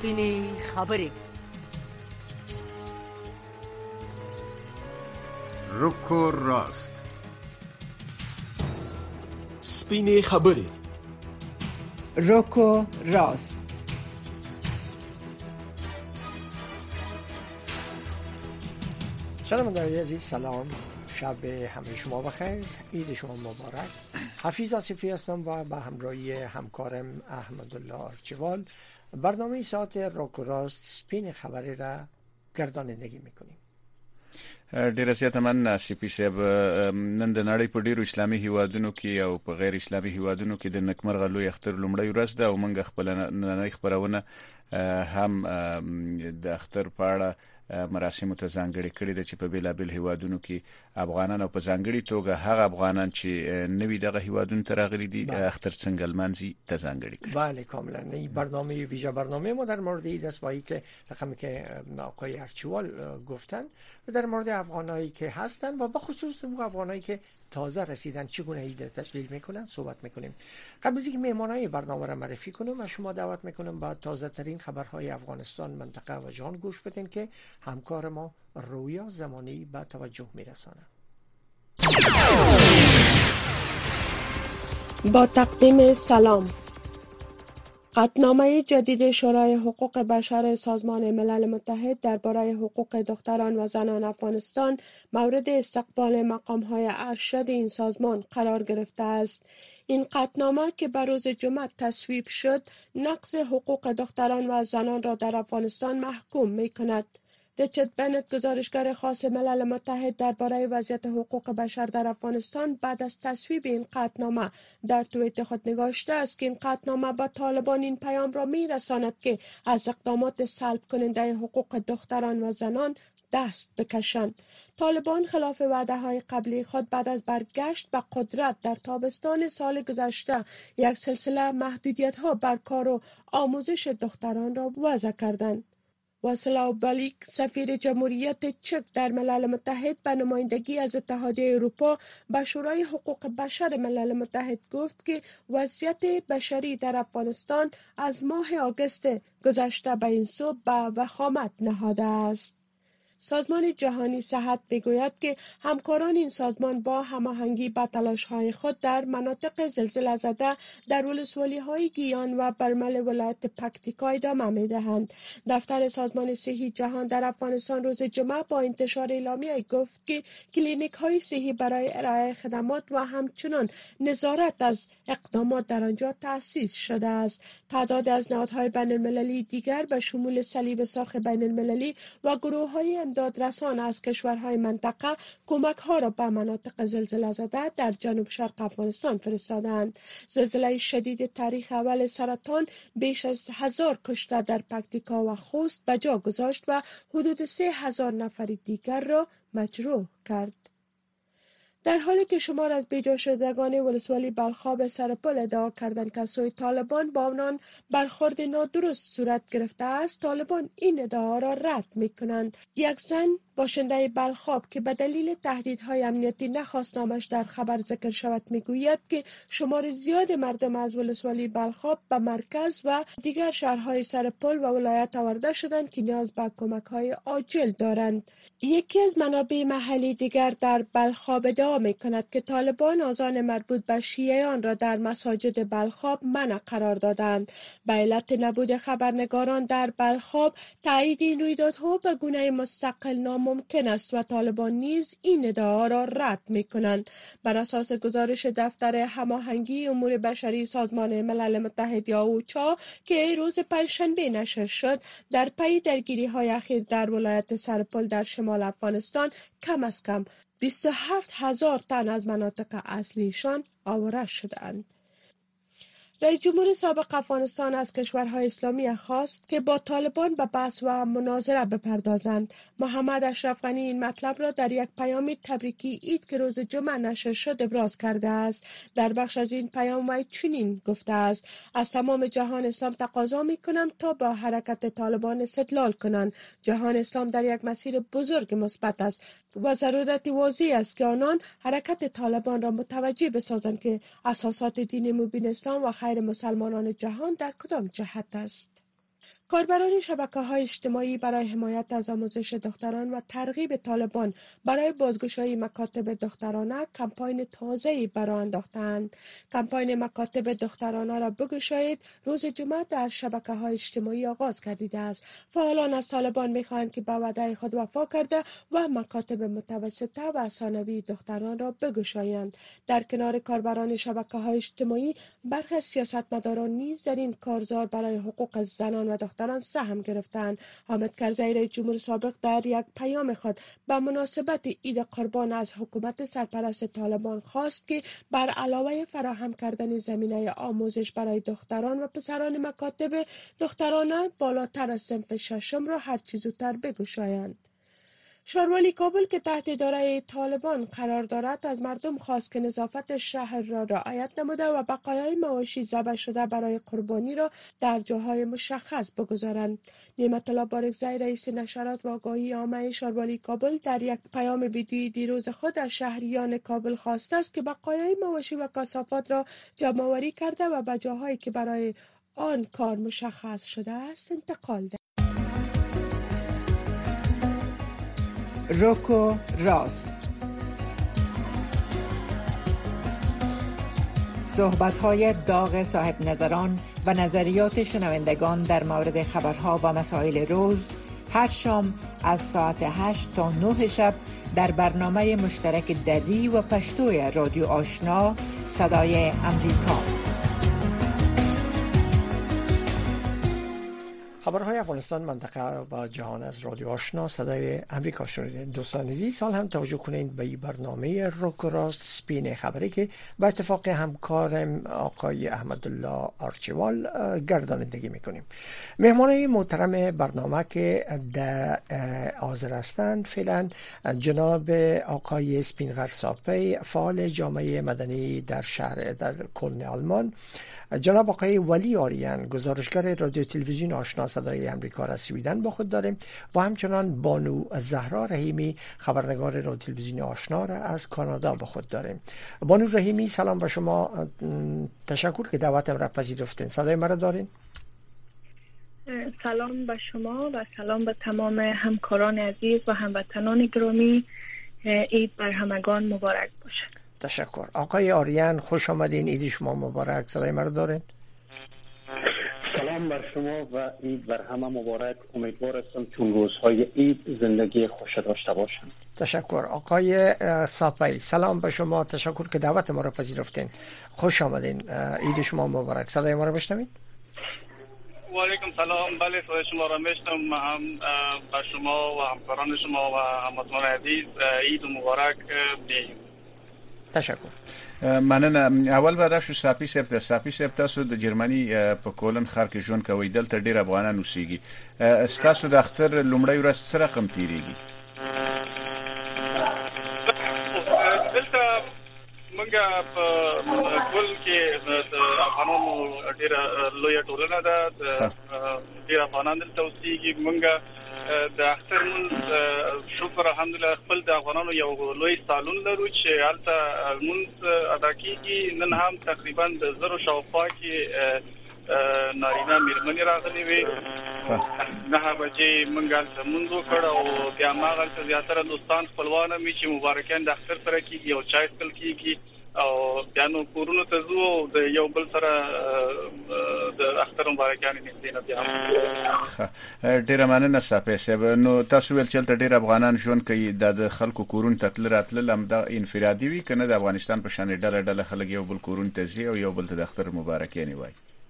سپینې خبرې. رک و راست. سپینې خبرې. رک و راست. شنوندگان عزیز سلام، شب همه شما بخیر، عید شما مبارک. حفیظ آصفی هستم و به همراهی همکارم احمدالله آرچیوال برنامه ساعت رک و راست سپین خبری را گردانندگی میکنیم. ډیر زیاته من سپی صاحب نن د نړۍ په ډیرو اسلامي هیوادونو کې او په غیر اسلامي هیوادونو کې د نکمرغه لوی اختر لومړی ورځ ده او موږ خپل نننۍ خبرونه هم د اختر په اړه مراسم ته ځانګړي کړي د چې په بیلابل هیوادونو کې افغانان او په ځانګړي توګه هغه افغانان چې نوی دغه هیوادونو ته راغلي دي اختر څنګه لمانځي ته ځانګړي کړي. بله کاملا. این برنامه ویژه برنامه ما در مورد این دستبایی که رقمی که آقای ارچیوال گفتن و در مورد افغانایی که هستن و بخصوص اون افغانایی که تازه رسیدن چگونه عید تجلیل میکنن صحبت میکنیم. قبل از اینکه مهمانای برنامه را معرفی کنم و شما دعوت میکنم با تازه ترین خبرهای افغانستان، منطقه و جهان گوش بدین که همکار ما رویا زمانی به توجه میرسانه. با تقدیم سلام. قطعنامه جدید شورای حقوق بشر سازمان ملل متحد درباره حقوق دختران و زنان افغانستان مورد استقبال مقام‌های ارشد این سازمان قرار گرفته است. این قطعنامه که به روز جمعه تصویب شد، نقض حقوق دختران و زنان را در افغانستان محکوم می‌کند. ریچارد بنت، گزارشگر خاص ملل متحد درباره وضعیت حقوق بشر در افغانستان، بعد از تصویب این قطعنامه در توییت خود نگاشته است که این قطعنامه به طالبان این پیام را می‌رساند که از اقدامات سلب کننده حقوق دختران و زنان دست بکشند. طالبان خلاف وعده‌های قبلی خود بعد از برگشت به قدرت در تابستان سال گذشته یک سلسله محدودیت‌ها بر کار و آموزش دختران را وضع کردند. واسلاو بالیک، سفیر جمهوریت چک در ملل متحد به نمایندگی از اتحادیه اروپا به شورای حقوق بشر ملل متحد گفت که وضعیت بشری در افغانستان از ماه آگوست گذشته به این سو به وخامت نهاده است. سازمان جهانی صحت میگوید که همکاران این سازمان با هماهنگی با تلاش‌های خود در مناطق زلزله زده در ولسوالی‌های گیان و برمل ولایت پکتیکا ادامه می‌دهند. دفتر سازمان صحی جهان در افغانستان روز جمعه با انتشار اعلامیه گفت که کلینیک‌های صحی برای ارائه خدمات و همچنین نظارت از اقدامات در آنجا تأسیس شده است. تعداد از نهادهای بین‌المللی دیگر به شمول صلیب سرخ بین‌المللی و گروه‌های امدادرسان از کشورهای منطقه کمک‌ها را به مناطق زلزله زده در جنوب شرق افغانستان فرستادند. زلزله شدید تاریخ اول سرطان بیش از 1000 کشته در پکتیکا و خوست به جا گذاشت و حدود 3000 نفر دیگر را مجروح کرد. در حالی که شمار از بیجا شدگان ولسوالی بلخاب سرپل ادعا کردند که سوی طالبان با آنان برخورد نادرست صورت گرفته است، طالبان این ادعا را رد می‌کنند. یک زن باشنده بلخاب که به دلیل تهدیدهای امنیتی نخواست نامش در خبر ذکر شود میگوید که شمار زیاد مردم از ولسوالی بلخاب به مرکز و دیگر شهرهای سرپل و ولایت آورده شدند که نیاز به کمک‌های عاجل دارند. یکی از منابع محلی دیگر در بلخاب ادعا می‌کند که طالبان آذان مربوط به شیعیان را در مساجد بلخاب منع قرار دادند. به علت نبود خبرنگاران در بلخاب، تایید این رویدادها به گونه مستقل ناممکن است و طالبان نیز این ادعا را رد می‌کنند. بر اساس گزارش دفتر هماهنگی امور بشری سازمان ملل متحد یا اوچا که روز پنجشنبه نشر شد، در پی درگیری‌های اخیر در ولایت سرپل در شمال افغانستان کم از کم 27,000 تن از مناطق اصلیشان آواره شدند. رئیس جمهور سابق افغانستان از کشورهای اسلامی خواست که با طالبان به بحث و مناظره بپردازند. محمد اشرف غنی این مطلب را در یک پیام تبریکی عید که روز جمعه نشر شد ابراز کرده است. در بخش از این پیام وی چنین گفته است: از تمام جهان اسلام تقاضا می‌کنم تا با حرکت طالبان استدلال کنند. جهان اسلام در یک مسیر بزرگ مثبت است و ضرورت واضح است که آنان حرکت طالبان را متوجه بسازند که اساسات دین مبین اسلام و خیر مسلمانان جهان در کدام جهت است. کاربران شبکه‌های اجتماعی برای حمایت از آموزش دختران و ترغیب طالبان برای بازگشایی مکاتب دخترانه کمپاین تازه‌ای برآورد انداختند. کمپاین مکاتب دخترانه را بگشایید روز جمعه در شبکه‌های اجتماعی آغاز گردیده است. فعالان از طالبان می‌خواهند که به وعده خود وفا کرده و مکاتب متوسطه و ثانوی دختران را بگشایند. در کنار کاربران شبکه‌های اجتماعی، برخی سیاستمداران نیز در این کارزار برای حقوق زنان و دختران سهم گرفتند. حامد کرزی رئیس جمهور سابق در یک پیام خود به مناسبت عید قربان از حکومت سرپرست طالبان خواست که بر علاوه فراهم کردن زمینه آموزش برای دختران و پسران مکاتب دخترانه بالاتر از صنف ششم را هر چه زودتر بگشایند. ښاروالي کابل که تحت اداره طالبان قرار دارد از مردم خواست که نظافت شهر را رعایت نموده و بقایای مواشی ذبح شده برای قربانی را در جاهای مشخص بگذارند. نعمت الله بارکزی رئیس نشرات و آگاهی عامه ښاروالي کابل در یک پیام ویدیویی دیروز خود از شهریان کابل خواسته است که بقایای مواشی و کثافات را جمع‌آوری کرده و به جاهایی که برای آن کار مشخص شده است انتقال دهند. رک و راست، صحبت‌های داغ صاحب نظران و نظریات شنوندگان در مورد خبرها و مسائل روز، هر شام از ساعت 8 تا 9 شب در برنامه مشترک دری و پشتوی رادیو آشنا صدای امریکا. خبرهای افغانستان، منطقه و جهان از رادیو آشنا صدای امریکا شنیدین. دوستان عزیز، سال هم توجه کنید به برنامه رک و راست سپین خبری که به اتفاق همکارم آقای احمدالله آرچیوال گردانندگی میکنیم. مهمانای محترم برنامه که در حاضر هستند فعلا جناب آقای اسپینغر ساپی، فعال جامعه مدنی در شهر در کلن آلمان، جناب آقای ولی آریان، گزارشگر رادیو تلویزیون آشنا صدای امریکا را سویدن با خود داریم و همچنان بانو زهرا رحیمی، خبرنگار رادیو تلویزیون آشنا را از کانادا با خود داریم. بانو رحیمی، سلام به شما، تشکر که دعوتم را پذیرفتین. صدای مرا دارین؟ سلام به شما و سلام به تمام همکاران عزیز و هموطنان گرامی. عید بر همگان مبارک باشه. تشکر. آقای آریان، خوش آمدین. عید شما مبارک. صدای مرا دارین؟ سلام بر شما و عید بر همه مبارک. امیدوار هستم چون روزهای عید زندگی خوش داشته باشند. تشکر. آقای ساپی، سلام به شما، تشکر که دعوت ما را پذیرفتین. خوش آمدین. عید شما مبارک. صدای ما را بشنوید؟ و علیکم سلام. بله، صدای شما را میشنوم. هم به شما و همکاران شما و هموطنان عزیز عید مبارک بگیم. تشکر. مننه. اول به راشو ساپی سپ تاسو د جرمني په کولن ښار کې ژوند کوي، دلته ډیر افغانان اوسېږي. تاسو د اختر لومړی ورځ څه رقم تیریږي؟ دلته موږ په کول کې د افغانانو ډیر لوی ټولنه ده، ډیر افغانان دلته اوسېږي. موږ د اختر مون شکر الحمدلله خپل د افغانانو یو لوی سالون لرو چې هلته مون ادا کیږي. نن هم تقریبا د 0 شاوخوا کې نارینه میرمنې راغلي وي. 9 بجې موږ هلته مونږ وکړ او بیا هلته زیاتره دوستان خپلوان مې چې مبارکان د اختر سره کیږي او چای څښل کیږي او بیا نو کورونو ته ځو او د یو بل سره د اختر مبارکان نږدې نه بیا. ډیر مننه ساپی صاحب. نو تاسو ویل چې ډیر افغانان ژوند کوي، د خلکو کورون ته تل راتلل هم د انفرادي وي کنه د افغانستان په شان ډله خلک یو بل کورون ته ځي او یو بل ته د اختر مبارکي نه وایي؟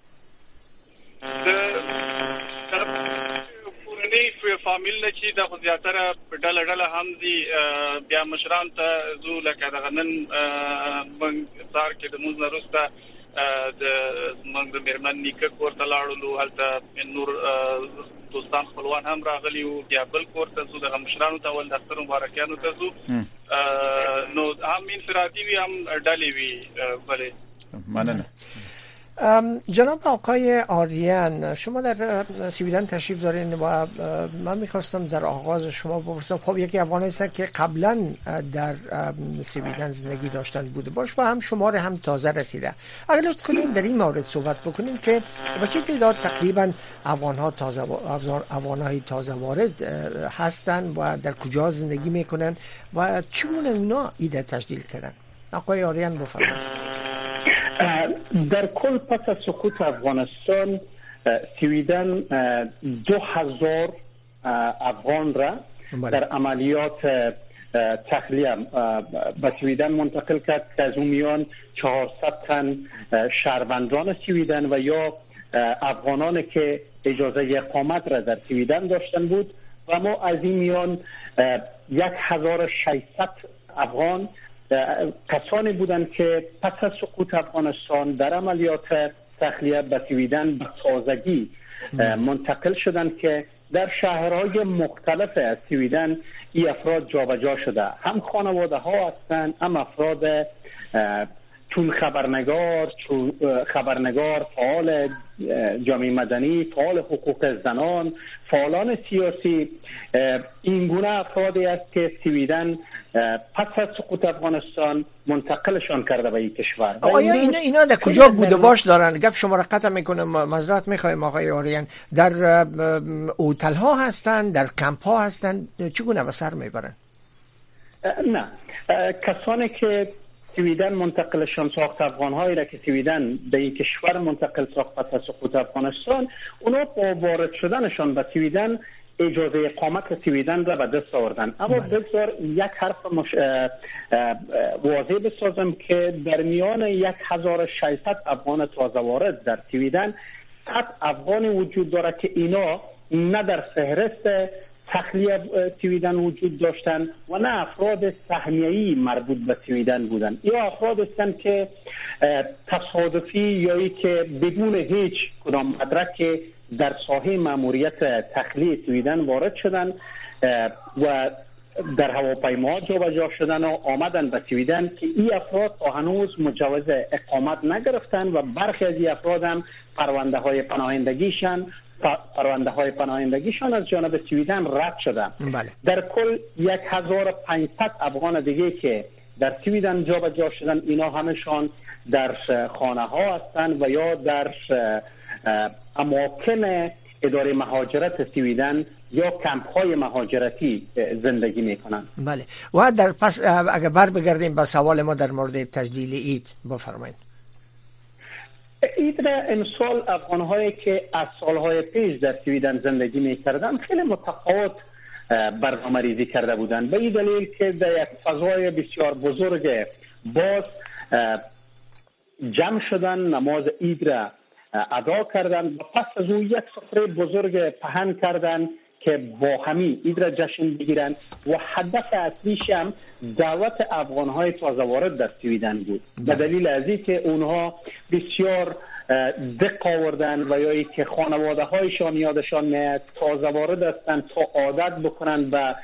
فامیل چې د زیاتره ډله هم دي، بیا مشران ته زو لکه د غنن بنګار کې د موږ وروسته د موږ د میرمن نیکه کورته لاړو، هلته نور دوستان خپلوان هم راغلي او بیا بل کورته زو د مشرانو ته ول د اختر مبارکانو ته زو. نو هم انفرادي وي هم ډلې وي. بله مننه. جناب آقای آریان، شما در سویدن تشریف دارین و من میخواستم در آغاز شما بپرسم، خب یکی افغانی هستن که قبلا در سویدن زندگی داشتن بوده باش و هم شماره هم تازه رسیده. اگر لطف کنین در این مورد صحبت بکنین که با چه تعداد تقریبا افغان‌های تازه وارد هستن و در کجا زندگی میکنن و چگونه اونا ایده تجدید کردن؟ آقای آریان بفرمایید. در کل پس از سقوط افغانستان سویدن 2000 افغان را در عملیات تخلیه به سویدن منتقل کرد که از اون میان 400 تن شهروندان سویدن و یا افغانان که اجازه اقامت را در سویدن داشتن بود و ما از این میان 1600 افغان کسانی بودند که پس از سقوط افغانستان در عملیات تخلیه به سویدن به تازگی منتقل شدند که در شهرهای مختلف از سویدن این افراد جابجا شده، هم خانواده ها هستند، هم افراد چون خبرنگار، فعال جامعه مدنی، فعال حقوق زنان، فعالان سیاسی. این گونه افرادی است که سویدن پس از سقوط افغانستان منتقلشان کرده به این کشور. آقای اینا در کجا بوده باش دارن؟ گفت شما را قطع میکنم، معذرت میخوایم آقای آریان. در اوتل ها هستن، در کمپ ها هستن، چگونه به سر میبرن؟ نه، کسانی که سویدن منتقلشان ساخت، افغان‌هایی را که سویدن به این کشور منتقل ساخت پس از سقوط افغانستان، اونا با وارد شدنشان به سویدن اجازه اقامت سویدن را به دست آوردن. اما بگذار یک حرف واضح بسازم که در میان 1600 افغان تازه وارد در سویدن 100 افغانی وجود داره که اینا نه در فهرست تخلیه سویدن وجود داشتن و نه افراد سهمیه‌ای مربوط به سویدن بودن. یا افراد هستند که تصادفی یا ای که بدون هیچ کدام مدرک در ساحه ماموریت تخلیه سویدن وارد شدن و در هواپیما جابجا شدن و آمدن به سویدن که این افراد تا هنوز مجوز اقامت نگرفتن و برخی از این افراد هم پرونده های پناهندگیشان از جانب سویدن رد شدن. بله. در کل 1500 افغان دیگه که در سویدن جابجا شدن، اینا همشان در خانه ها هستند و یا در اماکن اداره مهاجرت سویدن یا کمپ های مهاجرتی زندگی میکنن. بله. و در پس اگر بر بگردیم به سوال ما در مورد تجلیل اید بفرمایید. اید را امسال افغان‌هایی که از سالهای پیش در سویدن زندگی میکردن خیلی متفاوت برنامه ریزی کرده بودند، به این دلیل که در یک فضای بسیار بزرگ باز جمع شدن، نماز اید را ادا کردن و پس از اون یک سفره بزرگ پهن کردن که با همی اید را جشن بگیرن و هدف اصلیش هم دعوت افغان‌های تازه وارد در سویدن بود. به دلیل از اینکه اونها بسیار دق آوردن و یا اینکه خانواده هایشان یادشان میاد تازه وارد هستن تا عادت بکنن به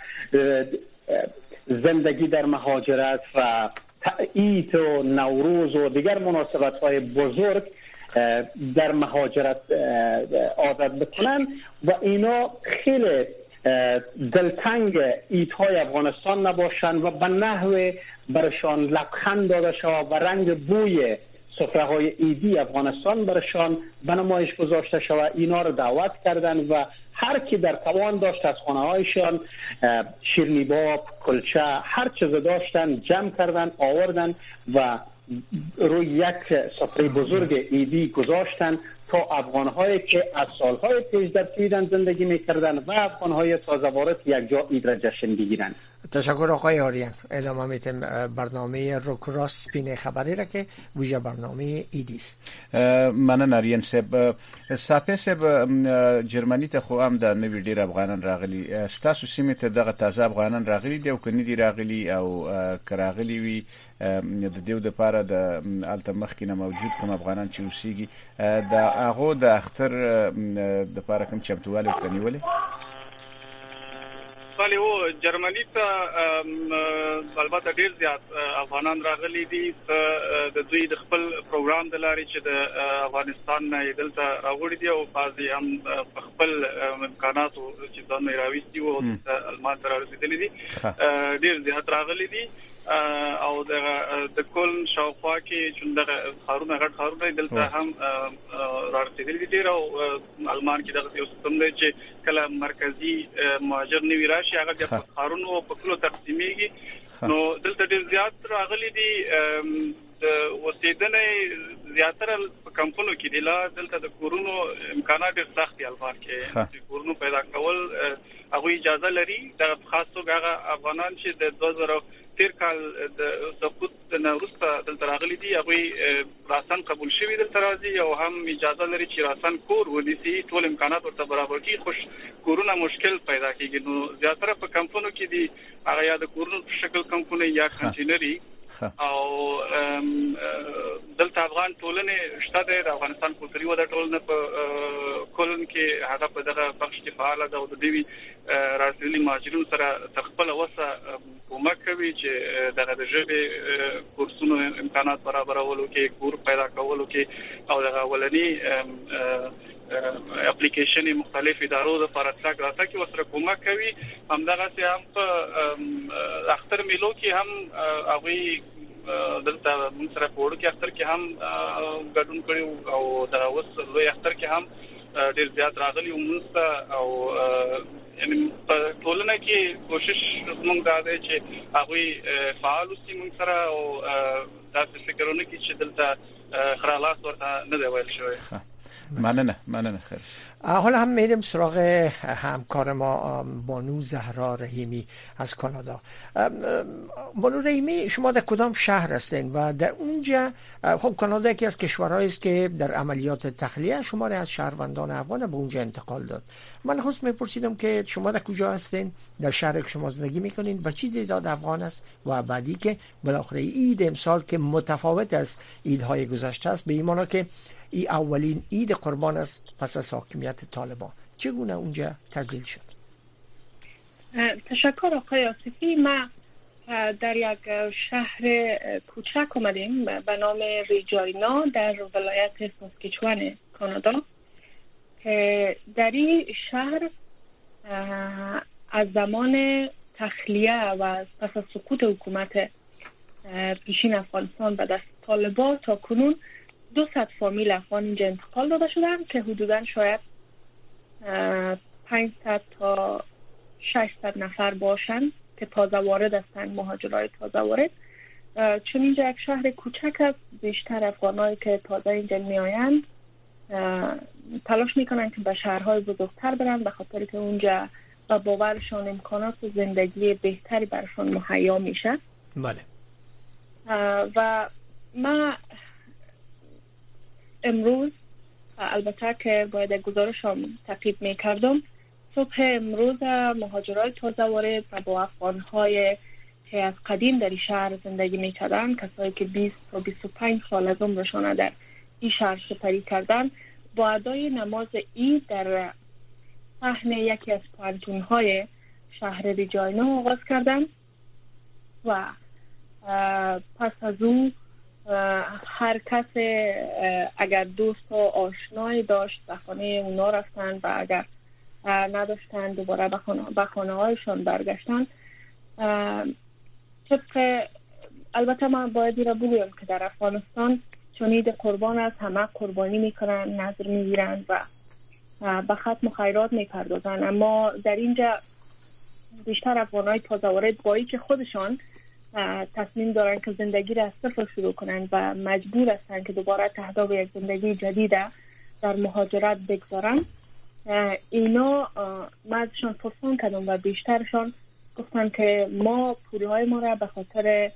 زندگی در مهاجرت و عید و نوروز و دیگر مناسبت های بزرگ در مهاجرت عادت بکنن و اینا خیلی دلتنگ ایدهای افغانستان نباشن و به نحو برشان لبخند داده شود و رنگ بوی سفره های ایدی افغانستان برشان به نمایش گذاشته شود. اینا رو دعوت کردن و هر کی در توان داشت از خانه هایشان شیرینی باب، کلچه، هر چیز داشتن جمع کردن آوردن و روی یک سفره بزرگ ایدی گذاشتن تا افغان‌هایی که از سالهای پیش در سویدن زندگی می‌کردن و افغان‌های تازه وارد یک جا اید را جشن بگیرن. تشکر آقای آریان. ادامه میتیم برنامه روکراست سپین خبری را که ویژه برنامه ایدیست. مننه آریان صاحب. ساپه صاحب جرمنی ته خو هم د نوی ډیر افغانان راغلي، ستاسو سیمه ته دغه تازه افغانان راغلي دي او کني دي راغلي او کراغلي وي د دیو د پاره د الته مخکینه موجود کوم افغانان چې اوسېږي د هغه د اختر د پاره کوم چمتووالی کنيولې؟ بله او جرمني ته البته ډیر زیات افغانان راغلي دي د دوی د خپل پروګرام د لارې چې د افغانستان نه دلته راغلي دي او بعضي هم خپل امکاناتو چې ځان راوستي او المان تر رسیدلي دي ډیر زیات راغلي دي او د کول شاوخوا کې چې د خارونه غټ خارونه دلته هم رارسیدلي دي او المان کې دغه یو سیستم دی چې کله مرکزی مهاجر نیوی راشي هغه د خارونو په کلو تقسیمېږي نو دلته ډیر زیات راغلي دي د وسیدنې زیاتره کمپونو کې دی لا دلته د کورونو امکانات ډیر سخت دي البته کې کورونو پیدا کول هغه اجازه لري د خاص توګه افغانان چې د 2013 کال د سقوط د نوروسته دلته راغلي دي هغه راسن قبول شوی دلته راځي او هم اجازه لري چې راسن کور ونیسي ټول امکانات ورته برابر کړي خوش کورونه مشکل پیدا کیږي نو زیاتره په کمپونو کې دي هغه یا د کورونو په شکل کمپونی یا کنټینري او دلته افغان ټولنه شته د افغانستان کلتوري وده ټولنه په کولن کې هغه په دغه بخش کې فعال ده او د دوی راسلي مهاجرینو سره تخپل وسه کومک کوي چې دغه د ژبې کورسونو امکانات برابرولو کې کور پیدا کولو کې او دغه ولني اپلیکیشن مختلف ادارو د فراتلاک راته کې وسره کومک کوي همدغه هم په اختر میلو کې هم هغه دلته موږ سره پوره کې اختر کې هم ګډون کړو او دا اوس لوی اختر کې هم ډیر زیات راغلي موږ او یعنی په ټولنه کې کوشش موږ دا دی چې هغه فعال اوسې موږ سره او تاسو فکرونه کې چې دلته خرالات ورته نه دی ویل شوی مننه خیر. حالا هم میریم سراغ همکار ما بانو زهرا رحیمی از کانادا. بانو رحیمی شما در کدام شهر هستین و در اونجا خب کانادا یکی از کشورهایی است که در عملیات تخلیه شماری از شهروندان افغان به اونجا انتقال داد. من خواست میپرسیدم که شما در کجا هستین، در شهر که شما زندگی میکنین و چی تعداد افغان است و بعدی که بالاخره عید امسال که متفاوت از عیدهای گذشته است به ایمانا که این اولین عید قربان است پس از حاکمیت طالبان، چگونه اونجا تجلیل شد؟ تشکر آقای آصفی. ما در یک شهر کوچک اومدیم به نام ریجاینا در ولایت ساسکچوان کانادا که در این شهر از زمان تخلیه و پس از سقوط حکومت پیشین افغانستان به دست طالبان تا کنون 200 فامیل افغان اینجا انتقال داده شدن که حدوداً شاید 500 تا 600 نفر باشن که تازه وارد هستند، مهاجرای تازه وارد. چون اینجا یک شهر کوچک است، بیشتر افغانایی که تازه اینجا میآیند تلاش میکنن که به شهرهای بزرگتر برن، به خاطر که اونجا با باورشان امکانات زندگی بهتری برشان مهیا میشه. بله. و ما امروز البته که باید گزارشم تعقیب میکردم، صبح امروز مهاجرای تازه وارد و با افغانهای که از قدیم در این شهر زندگی میکردن، کسایی که 20 تا 25 سال از عمرشان در این شهر سپری کردن، با ادای نماز عید در صحن یکی از پانتونهای شهر ریجاینا آغاز کردن و پس از اون هر کس اگر دوست و آشنایی داشت به خانه اونا رفتن و اگر نداشتن دوباره به خانه هایشان برگشتن. البته من باید را بگویم که در افغانستان چون عید قربان است همه قربانی میکنن، نظر میگیرن و به ختم خیرات میپردازن، اما در اینجا بیشتر افغانهای تازه وارد با که خودشان تصمیم دارن که زندگی را از صفر شروع کنن و مجبور هستن که دوباره تحت یک زندگی جدید در مهاجرت بگذارن، اینا ما ازشان پرسان کردم و بیشترشان گفتن که ما پولهای ما را به خاطر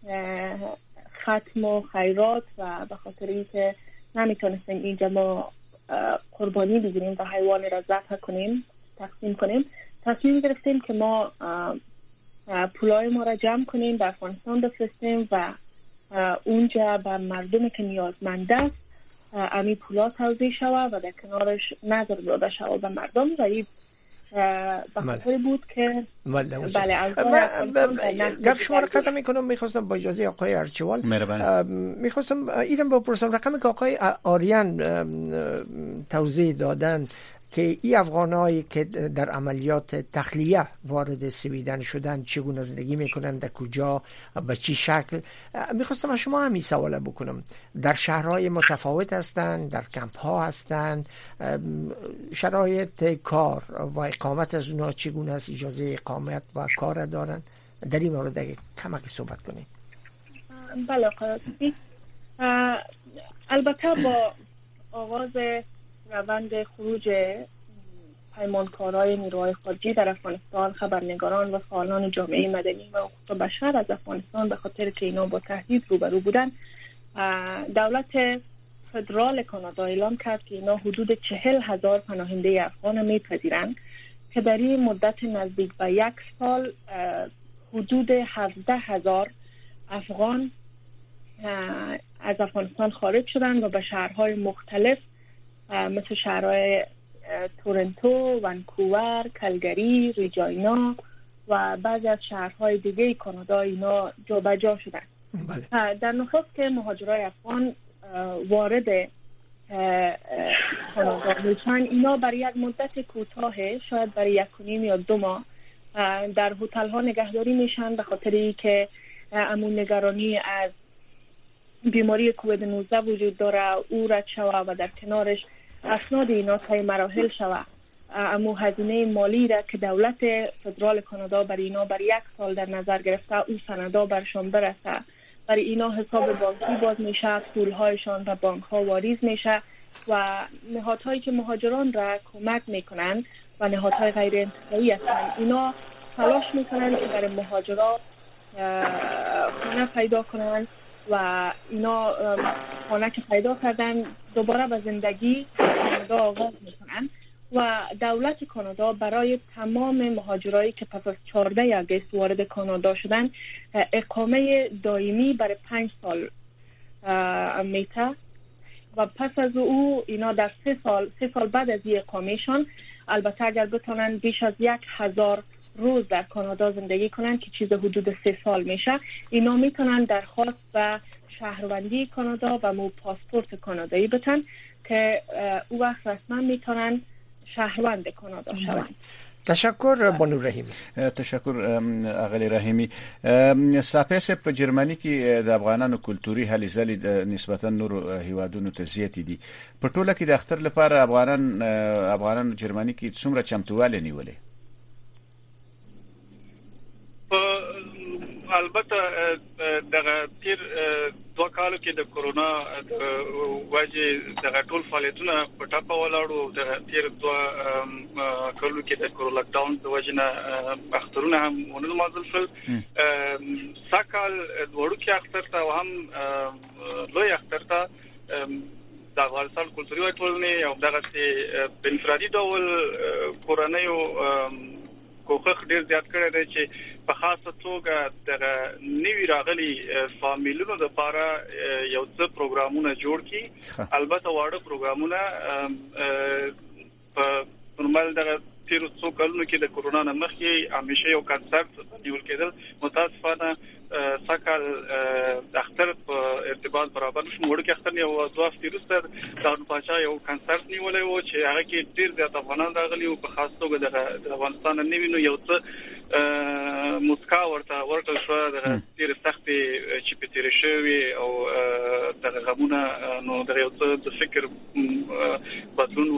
ختم و خیرات و به خاطر اینکه نمیتونستیم اینجا ما قربانی بگیریم و حیوان را ذبح کنیم، تقسیم کنیم، تصمیم گرفتیم که ما پولای ما را جمع کنیم به افغانستان بفرستیم و اونجا به مردمی که نیازمند است امی پولا توزیع شود و در کنارش نظر داده شود به مردم و این بخاطر بود که بله گپ شما را قطع میکنم. میخواستم با اجازه آقای ارچیوال میخواستم اینم بپرسم، رقمی که آقای آریان توضیح دادن که این افغانایی که در عملیات تخلیه وارد سویدن شدن چگونه زندگی میکنن، در کجا، به چی شکل، میخواستم از شما همین سوال بکنم. در شهرهای متفاوت هستند، در کمپ ها هستند، شرایط کار و اقامت از اونها چگونه است، اجازه اقامت و کار دارن؟ در این مورد اگه کمک صحبت کنید. بله قرارسی. البته با آغاز روند خروج پیمانکارای نیروهای خارجی در افغانستان، خبرنگاران و فعالان جامعه مدنی و حقوق بشر از افغانستان به خاطر که اینا با تهدید روبرو بودن، دولت فدرال کانادا اعلام کرد که اینا حدود 40,000 پناهنده افغان میپذیرند که در این مدت نزدیک به 1 سال حدود 17,000 افغان از افغانستان خارج شدند و به شهرهای مختلف مثل شهرهای تورنتو، ونکوور، کلگری، ریجاینا و بعضی از شهرهای دیگه کانادا اینا جابجا شدند. در نخست که مهاجرای افغان وارد کانادا میشن، اینا برای یک مدت کوتاه، شاید برای 1.5 یا 2 ماه در هتل ها نگهداری میشن، به خاطری که امون نگرانی از بیماری کووید 19 وجود داره، او رد شوه و در کنارش اسناد اینا طی مراحل شوه. امو هزینه مالی را که دولت فدرال کانادا برای اینا برای 1 سال در نظر گرفته، او سندا برشان برسه، برای اینا حساب بانکی باز میشه، پولهایشان به بانک ها واریز میشه و نهادهایی که مهاجران را کمک میکنن و نهادهای غیر انتفاعی هستند، اینا تلاش میکنن که برای مهاجران خانه پیدا کنن و اینا خانه که پیدا کردن دوباره به زندگی کانادا آغاز میکنن و دولت کانادا برای تمام مهاجرایی که پس از 14 آگوست وارد کانادا شدن اقامه دائمی برای 5 سال میته و پس از او اینا در 3 سال بعد از این اقامهشان، البته اگر بتونن بیش از 1,000 روز در کانادا زندگی کنن که چیز حدود 3 سال میشه، اینا میتونن درخواست به شهروندی کانادا و پاسپورت کانادایی بدن که او وقت رسما میتونن شهروند کانادا شوند. تشکر بانو رحیمی. تشکر اغلی رحیمی. ساپیس په جرمني کې د افغانانو کلتوري هلې ځلې نسبتا نورو هیوادونو ته زیاتې دي. په ټوله کې د اختر لپاره افغانانو جرمني کې څومره چمتووالی نیولې؟ البته دغه تیر 2 کالو کې د کورونا د وجې دغه ټول فعالیتونه په ټاپه ولاړو. د تیر 2 کالو کې د کورونا لاک ډاون د وجې نه اخترونه هم ونه مازل شول. ساکال وړو کې اختر ته هم لوی اختر ته د افغانستان کلتوري ټولنې او دغه په انفرادي ډول کورنیو کوخه ډیر زیات کړی دی چې په خاصه توګه د نوی راغلي فامیلونو د لپاره یو څه پروګرامونه جوړ کړي. البته واړه پروګرامونه په نورمال دغه تیر څو کلونو کې د کورونا نه مخکې همیشه یو کنسرت نیول کېدل. متاسفانه ساکال د اختر په ارتباط برابر شو. وړو کې اختر یو 2 هفتې وروسته د پاچا یو کنسرت نیولې و چې هغه کې ډیر زیات افغانان راغلي او په خاص توګه د افغانستان نه وینو یو څه مسکا ورته ورکړل شو د تیر سختي چې په تیر شوی او د غمونه نو د یو څه د فکر بدلون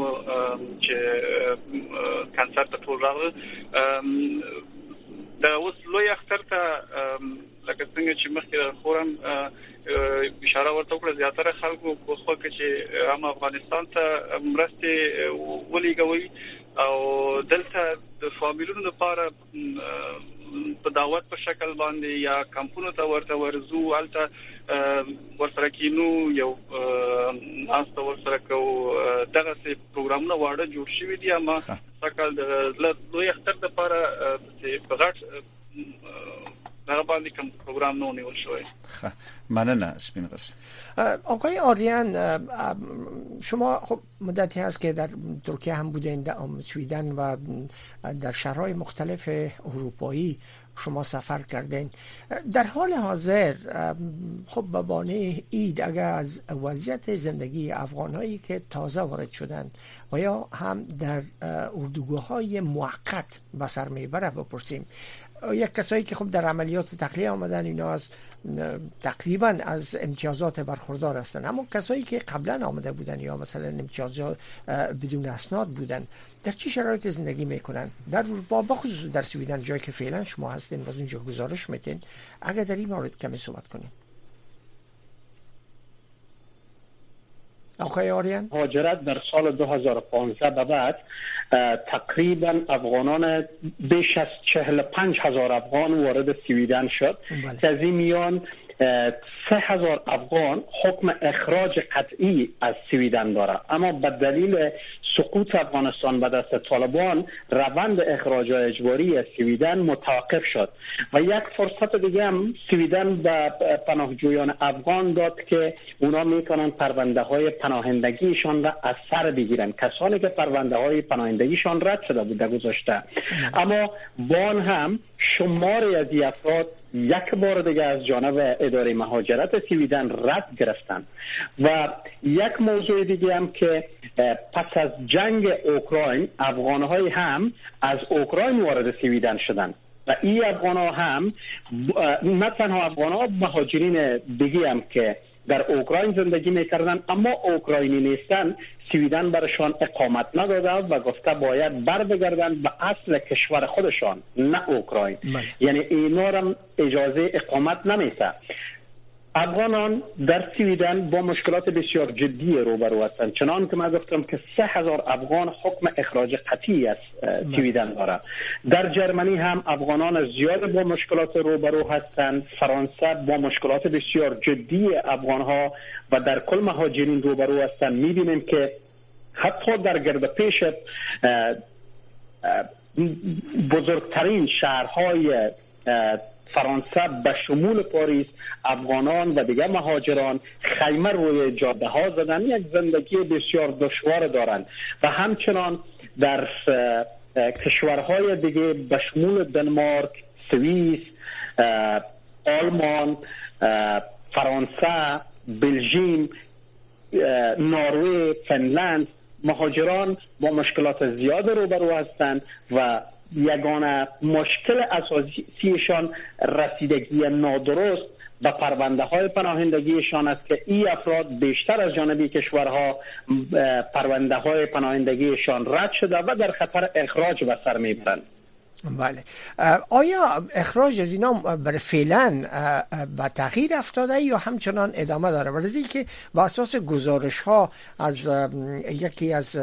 چې کنسرت ټول راغله. د اوس لوی اختر ته لکه څنګه چې مخکې خورم اشاره ورته وکړه، زیاتره خلکو کوښښ کوي چې هم افغانستان ته مرستې ولېږوي او دلته د فامیلونو لپاره په دعوت په شکل باندې یا کمپونو ته ورته ورزو، البته ورسره کینو یو ناس ته ورسره کو دغه سي پروګرامونه واړه جوړ شوي دي. اما سکل د لوی اختر لپاره په غټ هغه باندې کوم پروګرام نه نیول شوی. مننه سپین قرص. آقای آریان، شما خب مدتی هست که در ترکیه هم بودین، در سویدن و در شهرهای مختلف اروپایی شما سفر کردین. در حال حاضر خب به بهانه عید اگر از وضعیت زندگی افغانایی که تازه وارد شدن و یا هم در اردوگاه‌های موقت به سر میبره بپرسیم، یک کسایی که خب در عملیات تخلیه آمدن اینا از تقریبا از امتیازات برخوردار هستن، اما کسایی که قبلا آمده بودن یا مثلا امتیازات بدون اسناد بودن در چه شرایط زندگی میکنن در اروپا، بخصوص در سویدن جایی که فعلا شما هستین و از اونجا گزارش میتین؟ اگر در این مورد کمی صحبت کنیم. آقای آریان، مهاجرت در سال 2015 به بعد تقریبا افغانان بیش از 45,000 افغان وارد سویدن شد که از این میان 3,000 افغان حکم اخراج قطعی از سویدن داره، اما به دلیل سقوط افغانستان به دست طالبان روند اخراج اجباری از سویدن متوقف شد و یک فرصت دیگه هم سویدن به پناهجویان افغان داد که اونا میتونن پرونده های پناهندگیشان را از سر بگیرن، کسانی که پرونده های پناهندگیشان رد شده بوده گذاشته. اما بان هم شماری از این افراد یک بار دیگه از جانب اداره مهاجرت سویدن رد گرفتن. و یک موضوع دیگه هم که پس از جنگ اوکراین افغان‌های هم از اوکراین وارد سویدن شدن و این افغان‌ها هم نه تنها افغان‌ها، مهاجرین دیگه هم که در اوکراین زندگی میکردن اما اوکراینی نیستن، سویدن برشان اقامت نداده و گفته باید بر بگردن به اصل کشور خودشان، نه اوکراین. یعنی اینا را اجازه اقامت نمیده. افغانان در سویدن با مشکلات بسیار جدی روبرو هستند، چنان که من گفتم که 3,000 افغان حکم اخراج قطعی از سویدن داره. در جرمنی هم افغانان زیاد با مشکلات روبرو هستند. فرانسه با مشکلات بسیار جدی افغانها و در کل مهاجرین روبرو هستند. می‌بینیم که حتی در گردپیش بزرگترین شهرهای فرانسه به شمول پاریس افغانان و دیگر مهاجران خیمه روی جاده ها زدن، یک زندگی بسیار دشوار دارند و همچنان در کشورهای دیگه به شمول دنمارک، سوئیس، آلمان، فرانسه، بلژیم، نروژ، فنلند مهاجران با مشکلات زیاد روبرو هستند و یگانه مشکل اساسیشان رسیدگی نادرست به پرونده های پناهندگیشان است که این افراد بیشتر از جانب کشورها پرونده های پناهندگیشان رد شده و در خطر اخراج به سر میبرند. بله. آیا اخراج از اینا برای فعلا به تغییر افتاده یا همچنان ادامه داره؟ برای که با اساس گزارش ها از یکی از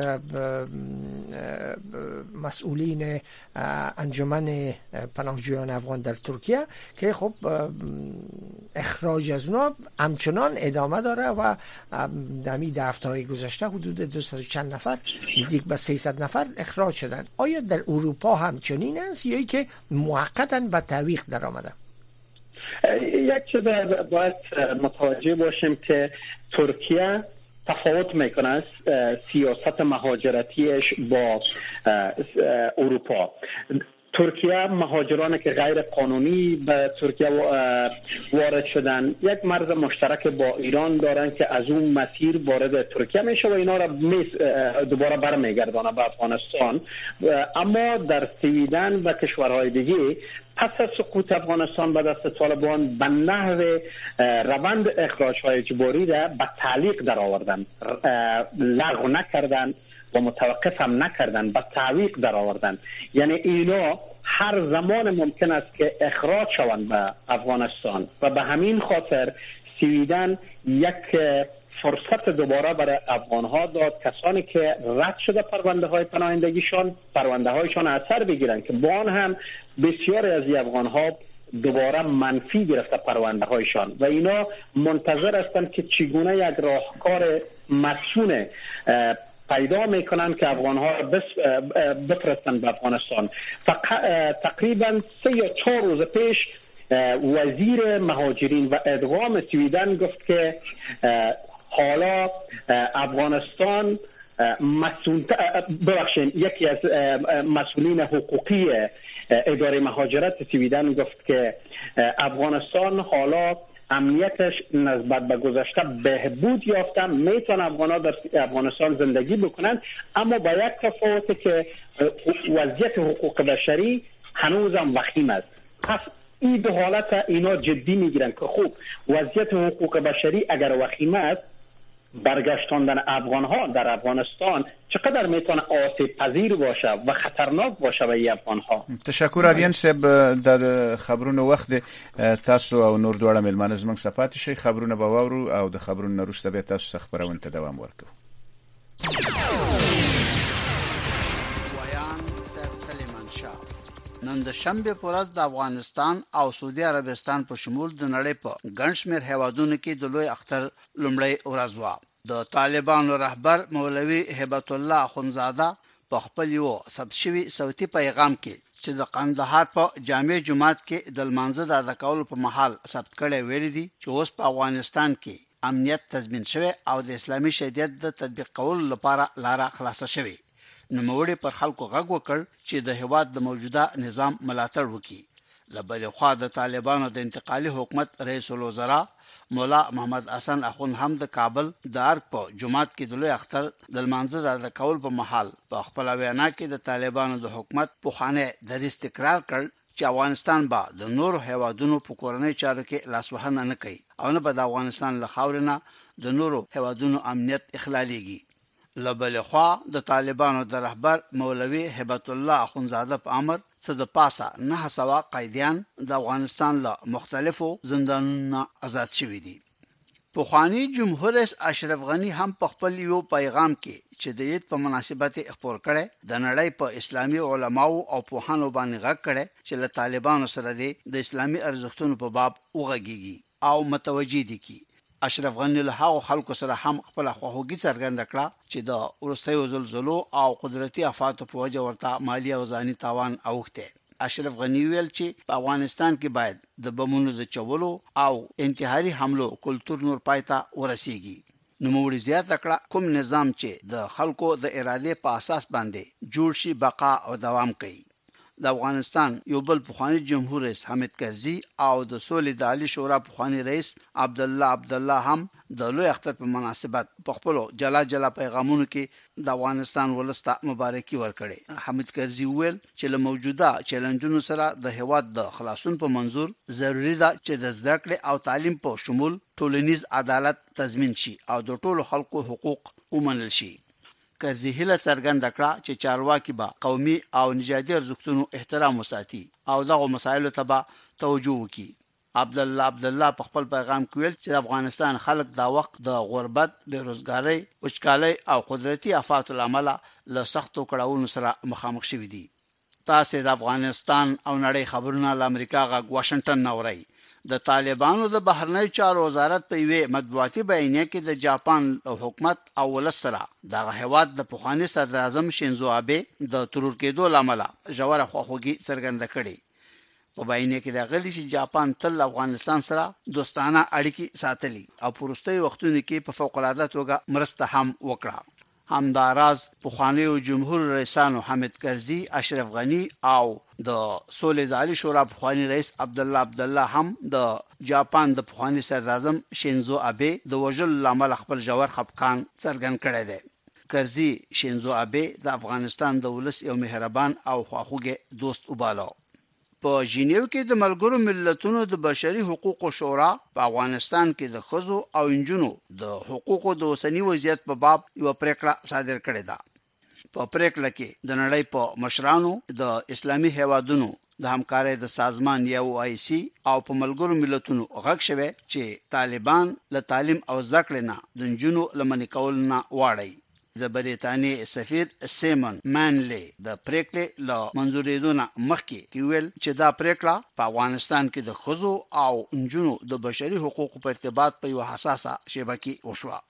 مسئولین انجمن پناهجویان افغان در ترکیه که خب اخراج از اونا همچنان ادامه داره و دمی در هفته‌های گذشته حدود 200 چند نفر نزدیک به 300 نفر اخراج شدن. آیا در اروپا همچنین است یا که موقتاً به تعویق در آمده؟ یک چیز باید متوجه باشیم که ترکیه تفاوت میکنه سیاست مهاجرتیش با اروپا. ترکیه مهاجرانی که غیر قانونی به ترکیه وارد شدن یک مرز مشترک با ایران دارن که از اون مسیر وارد ترکیه میشه و اینا را دوباره برمیگردانه به افغانستان. اما در سویدن و کشورهای دیگه پس از سقوط افغانستان به دست طالبان به نحو روند اخراج‌های اجباری را به تعلیق در آوردن، لغو نکردن و متوقف هم نکردن، به تعویق در آوردن. یعنی اینا هر زمان ممکن است که اخراج شوند به افغانستان و به همین خاطر سویدن یک فرصت دوباره برای افغانها داد کسانی که رد شده پرونده های پناهندگیشان پرونده هایشان اثر بگیرن که با آن هم بسیاری از افغانها دوباره منفی گرفته پرونده هایشان و اینا منتظر هستند که چگونه یک راهکار مسئول پیدا میکنن که افغانها بفرستن به افغانستان. تقریبا 3 یا 4 روز پیش وزیر مهاجرین و ادغام سویدن گفت که حالا افغانستان یکی از مسئولین حقوقی اداره مهاجرت سویدن گفت که افغانستان حالا امنیتش نسبت به گذشته بهبود یافته، میتونه افغان‌ها در افغانستان زندگی بکنن، اما با یک تفاوت که وضعیت حقوق بشری هنوزم وخیم است. پس این دو حالت اینا جدی میگیرن که خوب وضعیت حقوق بشری اگر وخیم است، برگشتاندن افغان‌ها در افغانستان چقدر میتونه آسیب پذیر باشه و خطرناک باشه برای افغان‌ها. تشکر اریان صاحب د خبرونو وخت تاسو او نور دواړه ملمانه زمنګ صفات شي خبرونه به واورو او د خبرونو وروسته به تاسو خبرونه ته دوام ورکړو. ویان سید سلیمان شاه نن د شنبه په ورځ د افغانستان او سعودي عربستان په شمول د نړۍ په ګڼ شمېر هیوادونو کې د لوی اختر لومړی ورځ و. د طالبانو رهبر مولوي هبت الله اخونزاده په خپل یو ثبت شوی صوتي پیغام کې چې د قندهار په جامع جماعت کې د لمانځه د ادا کولو په مهال ثبت کړي ویلي دي چې اوس په افغانستان کې امنیت تضمین شوی او د اسلامي شریعت د تطبیق کولو لپاره لاره خلاصه شوی. نوموړي پر خلکو غږ وکړ چې د هیواد د موجوده نظام ملاتړ وکړي. لبل خو د طالبانو د انتقالي حکومت رئیس الوزرا مولا محمد حسن اخوند هم د کابل د ارګ په جماعت کې د لوی اختر د لمانځه د ادا کول په مهال په خپل وینا کې د طالبانو د حکومت په خانه دریځ تکرار کړ چې افغانستان به د نور هیوادونو په کورنۍ چارو کې لاسوهنه نه کوي او نه به د افغانستان له خاورې نه د نورو هیوادونو امنیت اخلالېږي. لبل خو د طالبانو د رهبر مولوي هبت الله اخونزاده په امر څه د پاسه 900 قیدیان د افغانستان له مختلفو زندانونو آزاد شوي دي. پخوانی جمهور رئیس اشرف غنی هم په خپل یو پیغام کې چې د عید په مناسبت خبر کړي د نړۍ په اسلامي علماو او پوهانو باندې غږ کړي چې له طالبانو سره د اسلامي ارزښتونو په باب وغږیږي او متوجي دي کی. اشرف غنی له هغو خلکو سره هم خپل خواخوږي څرګنده کړه چې د ورستیو زلزلو او قدرتي آفاتو په وجه ورته مالی او ځاني تاوان اوخته. اشرف غنی ویل چې په افغانستان کې باید د بمونو د چولو او انتحاري حملو کلتور نور پایته ورسیږي. نوموړي زیاته کړه کوم نظام چې د خلکو د اراده په اساس باندې جوړ شي بقا او دوام کوي. د افغانستان یو بل پخوانی جمهور رئیس حامد کرزي او د سولې د عالی شورا پخوانی رئیس عبدالله هم د لوی اختر په مناسبت په خپل جلا پیغامونو کې د افغانستان ولسته مبارکي ورکړي. حامد کرزي ویل چې له موجوده چیلنجونو سره د هیواد د خلاصون په منظور ضروری ده چې د زده کړې او تعلیم په شمول ټولنیز عدالت تضمین شي او د ټولو خلکو حقوق ومنل شي. کرزي هله څرګنده کړه چې چارواکي به قومي او نژادي ارزښتونو احترام وساتي او دغه مسایلو ته به توجه وکړي. عبدالله په خپل پیغام کې ویل چې افغانستان خلک دا وخت د غربت، بیروزګاری، وچکالۍ او قدرتي آفاتو لامل له سختو کړاوونو سره مخامخ شوي دي. تاسو د افغانستان او نړۍ خبرونه له امریکا غا واشنگټن نوري. د طالبانو د بهرنی چارو وزارت په یوه مطبوعاتي بیانیه کې د جاپان حکومت او ولس سره د هیواد د پخوانی صدر اعظم شینزو آبه د ترور کېدو لامل ژوره خواخوږي څرګنده کړې. په بیانیه کې راغلي چې جاپان تل افغانستان سره دوستانه اړیکې ساتلي او پرستی وختونو کې په فوق العاده توګه مرسته هم وکړه. همداراز پخوانی جمهور رئیسانو حامد کرزي، اشرف غنی او د سولې د عالی شورا پخوانی رئیس عبدالله هم د جاپان د پخوانی صدر اعظم شینزو آبه د وژل لامل خپل جوړ خپکان څرګند کړی دی. کرزي شینزو آبه د افغانستان د ولس یو مهربان او خواخوږي دوست وباله. په ژینیو کې د ملګرو ملتونو د بشري حقوقو شورا په افغانستان کې د ښځو او نجونو د حقوقو د اوسنی وضعیت په باب یو پریکړه صادر کړې ده. په پریکړه کې د نړۍ په مشرانو د اسلامي هیوادونو د همکارۍ د سازمان OIC او په ملګرو ملتونو غږ شوی چې طالبان له تعلیم او زده کړې نه د نجونو لمنې کول نه واړي. د بریتانیې سفیر سیمون مانلی د پریکړې له منځورېدونه مخکې ویل چې دا پریکړه په افغانستان کې د ښځو او نجونو د بشري حقوقو په ارتباط په یو حساسه شبکه کې وشوه.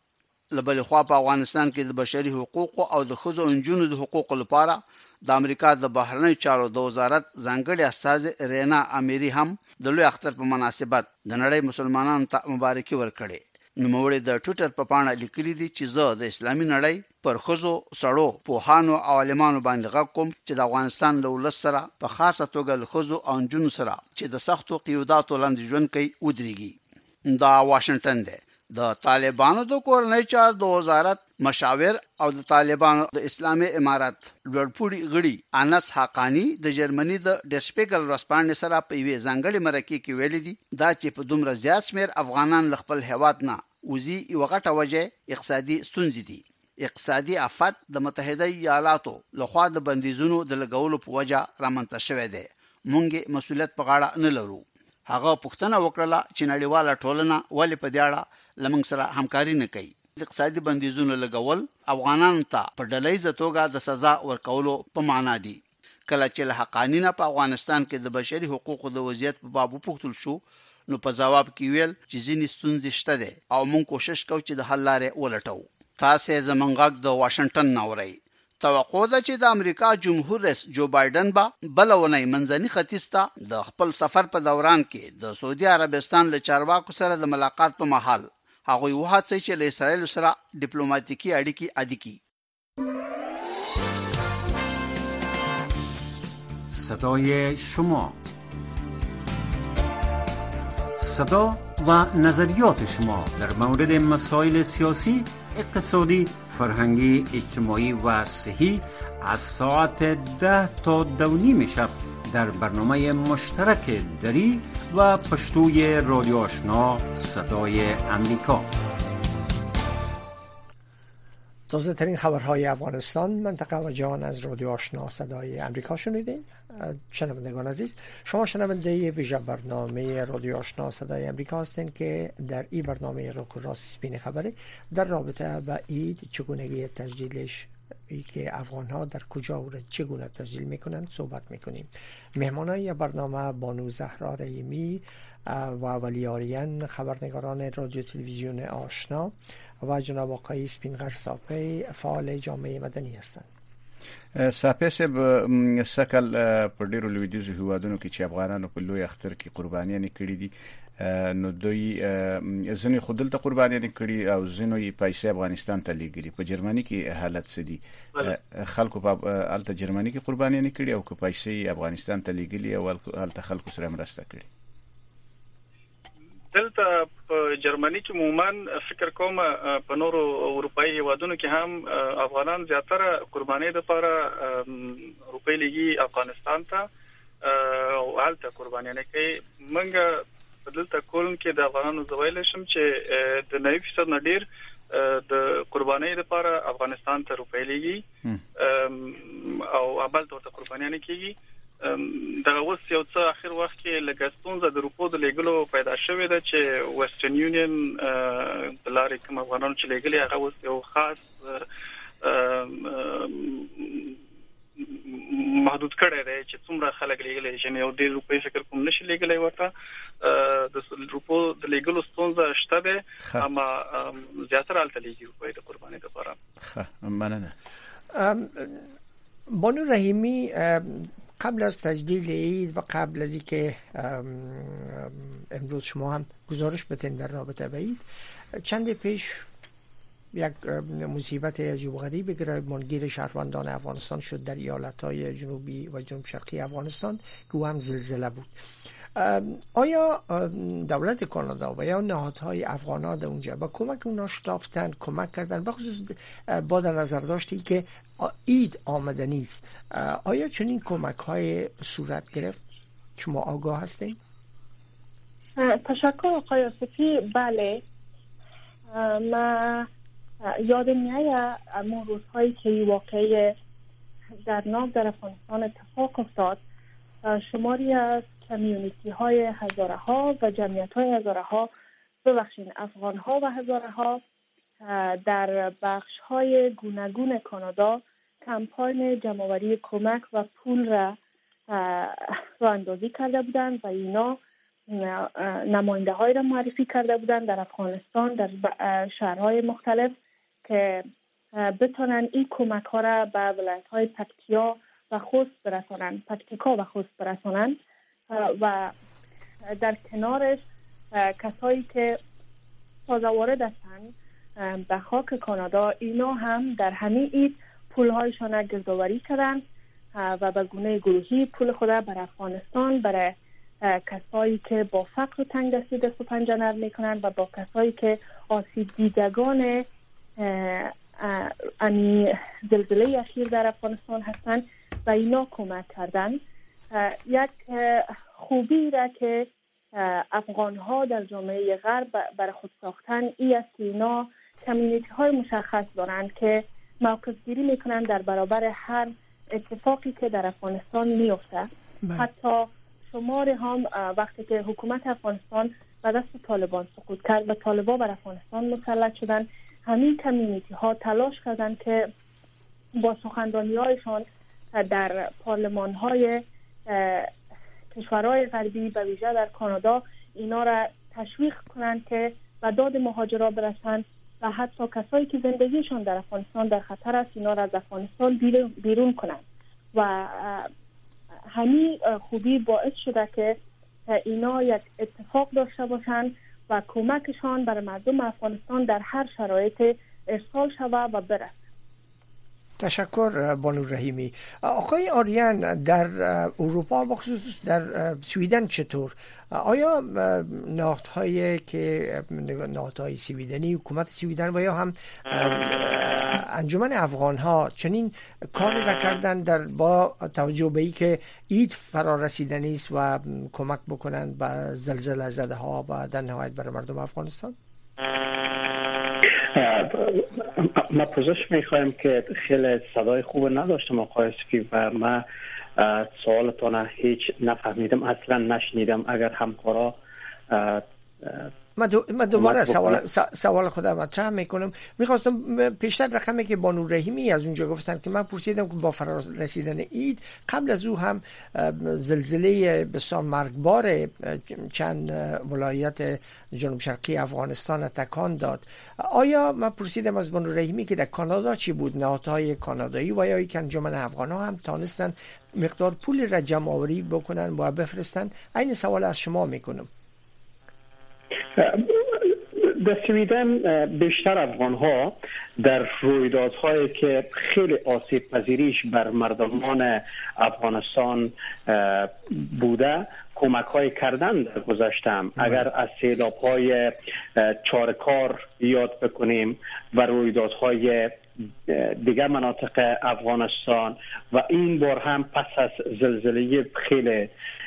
لبل خوا په افغانستان کې د بشري حقوقو او د ښځو او نجونو د حقوقو لپاره د امریکا د بهرنی چارو د وزارت ځانګړي استاذ رینا امیری هم د لوی اختر په مناسبت د نړۍ مسلمانانو ته مبارکي ورکړي. نوموړي د ټوئیټر په پاڼه لیکلي دي چې زه د اسلامي نړۍ پر ښځو، سړو، پوهانو او عالمانو باندې غږ کوم چې د افغانستان له ولس سره په خاصه توګه له ښځو او نجونو سره چې د سختو قیوداتو لاندې ژوند کوي ودرېږي. دا واشنگټن دی. د طالبانو د کورنۍ چارو د وزارت مشاور او د طالبانو د اسلامي امارات لوړپوړي غړي انس حقانی د جرمني د ډیسپیګل ورځپاڼې سره په یوې ځانګړې مرکه کې ویلي دي دا چې په دومره زیات شمېر افغانان خپل هیواد نه وزي یو غټه وجه اقتصادي ستونزې دي. اقتصادي آفت د متحده ایالاتو لخوا د بندیزونو د لګولو په وجه رامنځته شوی دی. مونږ مسؤلیت په غاړه نه لرو. هغه پوښتنه وکړه چې نړیواله ټولنه ولې په دې اړه لمنګ سره همکاري نه کوي. اقتصادي بندیزونو لګول افغانانو ته په ډلهیزه توګه د سزا ورکولو په معنا دي. کله چې له حقانینه په افغانستان کې د بشري حقوقو د وضعیت په باب وپوښتل شو نو په جواب کې ویل چې ځینې ستونزې شته دي او موږ کوشش کوو چې د حل لارې ولټوو. تاسو زمونږ غږ د واشنگټن نوري. توقع ده چې د امریکا جمهور رئیس جو بایدن به بلونی منځني ختیځ ته د خپل سفر په دوران کې د سعودي عربستان له چارواکو سره د ملاقات په مهال هغوی وهڅوي چې له اسرائیل سره ډیپلوماټیکي اړیکې عادي کړي. صدای شما، صدا و نظریات شما در مورد مسائل سیاسی، اقتصادی، فرهنگی، اجتماعی و صحی از ساعت 10 تا 2:30 شب در برنامه مشترک دری و پشتوی رادیو آشنا صدای امریکا. تازه ترین خبرهای افغانستان، منطقه و جهان از رادیو آشنا صدای امریکا شنیدین. شنوندگان عزیز، شما شنونده ویژه برنامه رادیو آشنا صدای امریکا هستین که در این برنامه روک و راست سپین خبره در رابطه با عید، چگونگی تسجیلش، ای که افغان ها در کجا و چگونه تسجیل میکنن صحبت میکنیم. مهمانای برنامه بانو زهرا رحیمی و ولی آریان، خبرنگاران رادیو تلویزیون آشنا، و جناب آقای سپینغر ساپی، فعال جامعه مدنی هستند. ساپی سب سکل پر ډیرو لویدیزو هیوادونو کې چې افغانانو په لوی اختر کې قربانیانې کړې دي، نو دوی ځینې خو دلته قربانیانې کړي او ځینې پیسې افغانستان ته لیږلي. په جرمني کې حالت څه دي؟ خلکو په الته جرمني کې قربانیانې کړي او که پیسې افغانستان ته لیږلي او الته خلکو سره مرسته کړي؟ دلته په جرمني کې عموما فکر کوم په نورو اروپאי هیوادونو کې هم افغانان زیاتره قرباني د لپاره روپۍ لګي افغانستان ته او حالت قرباني نه کوي. منګه په دلته کولن کې د افغانانو زویل شم چې د 90% نه ډیر د قرباني لپاره افغانستان ته روپۍ لګي او ابل ته قرباني نه کوي. دا اوس یو څه اخر وخت کې لګستونزه د روپو د لیګلو پیدا شوې ده چې ویسټرن یونین د لارې کوم افغانانو چې لیګلي هغه اوس یو خاص محدود کړی دی چې څومره خلک لیګلي چې یو ډېر روپۍ فکر کوم نشي لیګلي ورته د روپو د لیګلو ستونزه شته ده، اما زیاتره حالت لیګي روپۍ د قرباني لپاره. ښه، مننه. بانو رحیمی، قبل از تجلیل عید و قبل از اینکه امروز شما هم گزارش بدین در رابطه با عید، چند پیش یک مصیبت عجیب و غریب گرفتگیر شهروندان افغانستان شد در ایالت‌های جنوبی و جنوب شرقی افغانستان که او هم زلزله بود. آیا دولت کانادا و یا نهادهای افغان‌ها در اونجا با کمک اونا شتافتن، کمک کردن، بخصوص با در نظر داشتی که عید آمده نیست، آیا چنین کمک‌های صورت گرفت؟ شما آگاه هستین؟ تشکر آقای آصفی. بله، من یادم میاد اما روزهایی که واقعی دردناک در افغانستان اتفاق افتاد، شماری از کمیونیتی های هزاره ها و جمعیت های هزاره ها، ببخشید افغان ها و هزاره ها، در بخش های گوناگون کانادا کمپاین جمع‌آوری کمک و پول را اندازی کرده بودند و اینا نماینده های را معرفی کرده بودند در افغانستان، در شهرهای مختلف که بتونن این کمک ها را به ولایت های پکتیکا و خوست برسانن و در کنارش کسایی که تازه وارد هستند به خاک کانادا، اینا هم در همین عید پولهایشان گردآوری کردن و به گونه گروهی پول خود برای افغانستان، برای کسایی که با فقر و تنگ دستی دست و پنجه نرم میکنن و با کسایی که آسیب دیدگان زلزله اخیر در افغانستان هستند و اینا کمک کردن. یک خوبی را که افغان ها در جامعه غرب برای خود ساختن ای است که اینا کمیونیتی های مشخص دارند که موقف گیری میکنن در برابر هر اتفاقی که در افغانستان میفته. حتی شمار هم وقتی که حکومت افغانستان به دست طالبان سقوط کرد و طالبان بر افغانستان مسلط شدن، همین کمیونیتی ها تلاش کردند که با سخنرانی هایشان در پارلمان های کشورهای غربی به ویژه در کانادا اینا را تشویق کنند که به داد مهاجرا برسند و حتی کسایی که زندگیشون در افغانستان در خطر است اینا را از افغانستان بیرون کنند و همین خوبی باعث شده که اینا یک اتفاق داشته باشند و کمکشان برای مردم افغانستان در هر شرایط ارسال شود و برسد. تشکر بانو رحیمی. آقای آریان، در اروپا و خصوص در سویدن چطور؟ آیا نهادهای سویدنی، حکومت سویدن و یا هم انجمن افغان ها چنین کاری را کردن در با توجه به ای که عید فرا رسیدنی است و کمک بکنن به زلزله زده ها و در نهایت برای مردم افغانستان؟ ما پوزش میخوایم که خیلی صدای خوب نداشتم آقای سفی و ما سوالتان هیچ نفهمیدم، اصلا نشنیدم. اگر همکارا من دوباره سوال خودم مطرح میکنم. میخواستم پیشتر رقمی که بانو رحیمی از اونجا گفتن که من پرسیدم که با فرا رسیدن عید قبل از او هم زلزله بسیار مرگبار چند ولایت جنوب شرقی افغانستان تکان داد. آیا من پرسیدم از بانو رحیمی که در کانادا چی بود؟ نهادهای کانادایی و یا یک انجمن افغان ها هم تانستن مقدار پول را جمع آوری بکنن و بفرستن؟ این سوال از شما میکنم. در سویدن بیشتر افغان ها در رویدادهایی که خیلی آسیب پذیریش بر مردمان افغانستان بوده کمک های کردن در گذشتم. اگر از سیلاب های چارکار یاد بکنیم و رویدادهای دیگر مناطق افغانستان و این بار هم پس از زلزله خیلی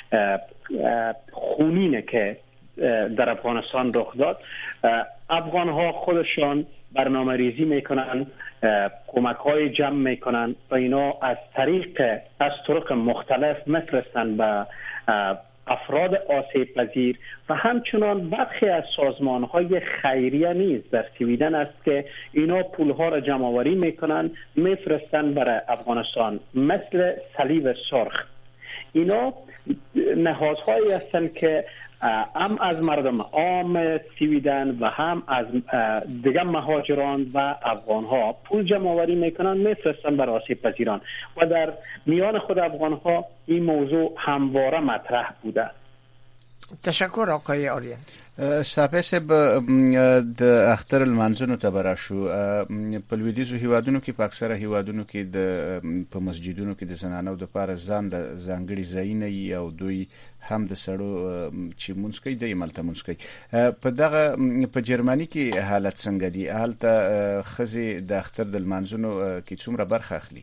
خونینه که در افغانستان رخ داد، افغان ها خودشان برنامه ریزی میکنن، کمک های جمع میکنن و اینا از طرق مختلف میفرستن به افراد آسیب پذیر و همچنان برخی از سازمان های خیریه نیز در سویدن است که اینا پول ها را جمع آوری میکنن میفرستن برای افغانستان، مثل صلیب سرخ. اینا نهادهایی هستند که هم از مردم عام سویدن و هم از دیگر مهاجران و افغان ها پول جمع آوری میکنن میفرستن برای آسیب پذیران و در میان خود افغان ها این موضوع همواره مطرح بوده. تشکر آقای آریان. سپاس د اختر المنځونو ته براشو په لویدیزو هیوادونو کې په اکثره هیوادونو کې د په مسجدونو کې د زنانو د لپاره ځان د ځانګړي ځایونه او دوی هم د سړو چې مونږ کوي د عملته مونږ کوي. په دغه په جرمني کې حالت څنګه دی؟ هلته خزي د اختر د المنځونو کې څومره برخه اخلي؟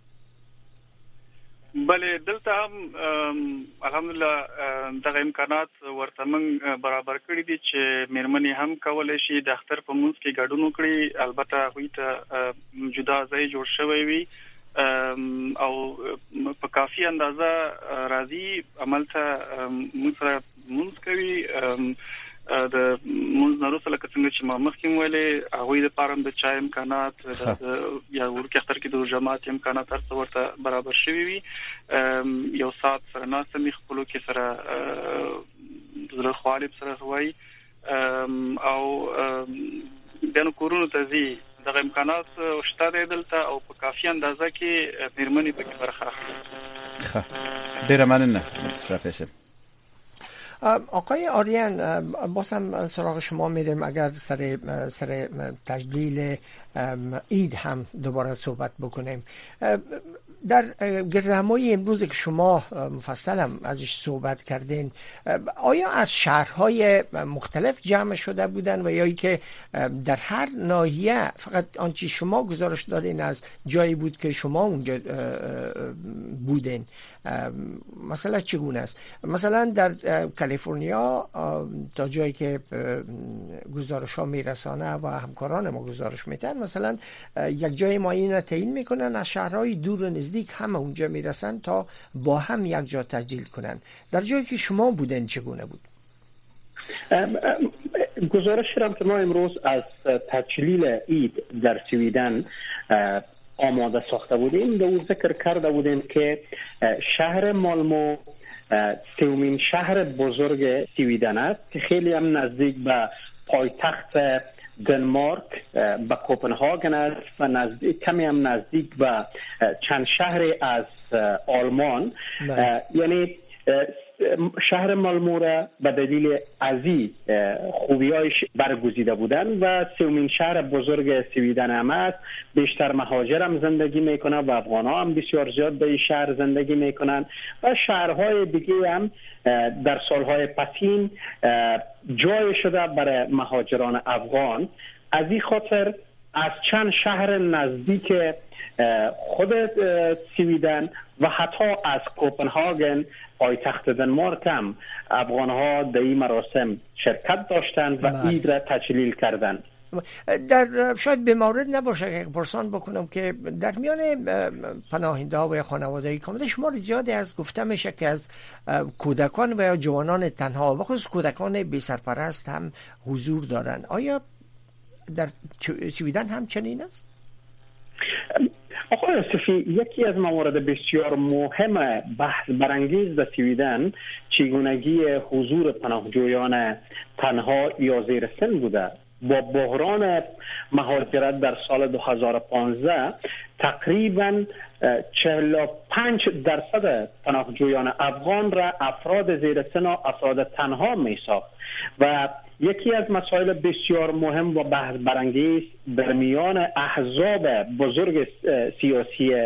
بله دلته هم الحمدلله دغه امکانات ورته موږ برابر کړی دي چې میرمنې هم کولای شي د اختر په منځ کې ګډون وکړي. البته هغوی ته جدا ځای جوړ شوی وي او په کافي اندازه راځي عملته موږ سره منځ کوي. د منځ نروسه لکه څنګه چې ما مخکې ویلې هغوی د پاره د چای امکانات یا ورکه اختر کې د جماعت امکانات هر څه ورته برابر شوي وي. یو ساعت سره ناسته می خپلو کې سره زړه خوالب سره وای او د نو کورونو ته ځي د امکانات شته د دلته او په کافي اندازه کې میرمنې پکې برخه اخلي. ډیره مننه صاحب. آقای آریان باز هم سراغ شما میریم، اگر سر تجلیل عید هم دوباره صحبت بکنیم. در گردهمایی امروز که شما مفصل هم ازش صحبت کردین، آیا از شهرهای مختلف جمع شده بودن و یا که در هر ناحیه فقط آنچه شما گزارش دارین از جایی بود که شما اونجا بودین؟ مثلا چگونه است؟ مثلا در کالیفرنیا تا جایی که گزارش ها میرسانه و همکاران ما گزارش میتن، مثلا یک جای معین تعیین میکنن، از شهرهای دور و نزدیک همه اونجا میرسن تا با هم یک جا تسجیل کنن. در جایی که شما بودن چگونه بود؟ گزارش شدم که ما امروز از تسجیل عید در سویدن آماده ساخته بودیم. دو ذکر کرده بودیم که شهر مالمو سومین شهر بزرگ سویدن است که خیلی هم نزدیک به پایتخت دنمارک به کوپنهاگن است و کمی هم نزدیک به چند شهر از آلمان. یعنی شهر مالمو را به دلیل ازی خوبیایش برگزیده بودن و سومین شهر بزرگ سویدن هم است. بیشتر مهاجر هم زندگی میکنن و افغان ها هم بسیار زیاد به این شهر زندگی میکنن و شهرهای دیگه هم در سالهای پسین جای شده برای مهاجران افغان. از این خاطر از چند شهر نزدیک خود سویدن و حتی از کوپنهاگن پایتخت دنمارک هم افغان ها در این مراسم شرکت داشتند و عید را تجلیل کردند. در شاید به مورد نباشه که پرسان بکنم که در میان پناهنده ها و خانواده‌ای کامل شمار زیادی از گفته میشه که از کودکان و یا جوانان تنها و خصوص کودکان بی سرپرست هم حضور دارن. آیا در سویدن هم چنین است؟ آقای یوسفی، یکی از موارد بسیار مهم بحث برانگیز در سویدن چگونگی حضور پناهجویان تنها یا زیر سن بوده. با بحران مهاجرت در سال 2015 تقریبا 45% پناهجویان افغان را افراد زیر سن و افراد تنها می ساخت و یکی از مسائل بسیار مهم و بحث برانگیز در میان احزاب بزرگ سیاسی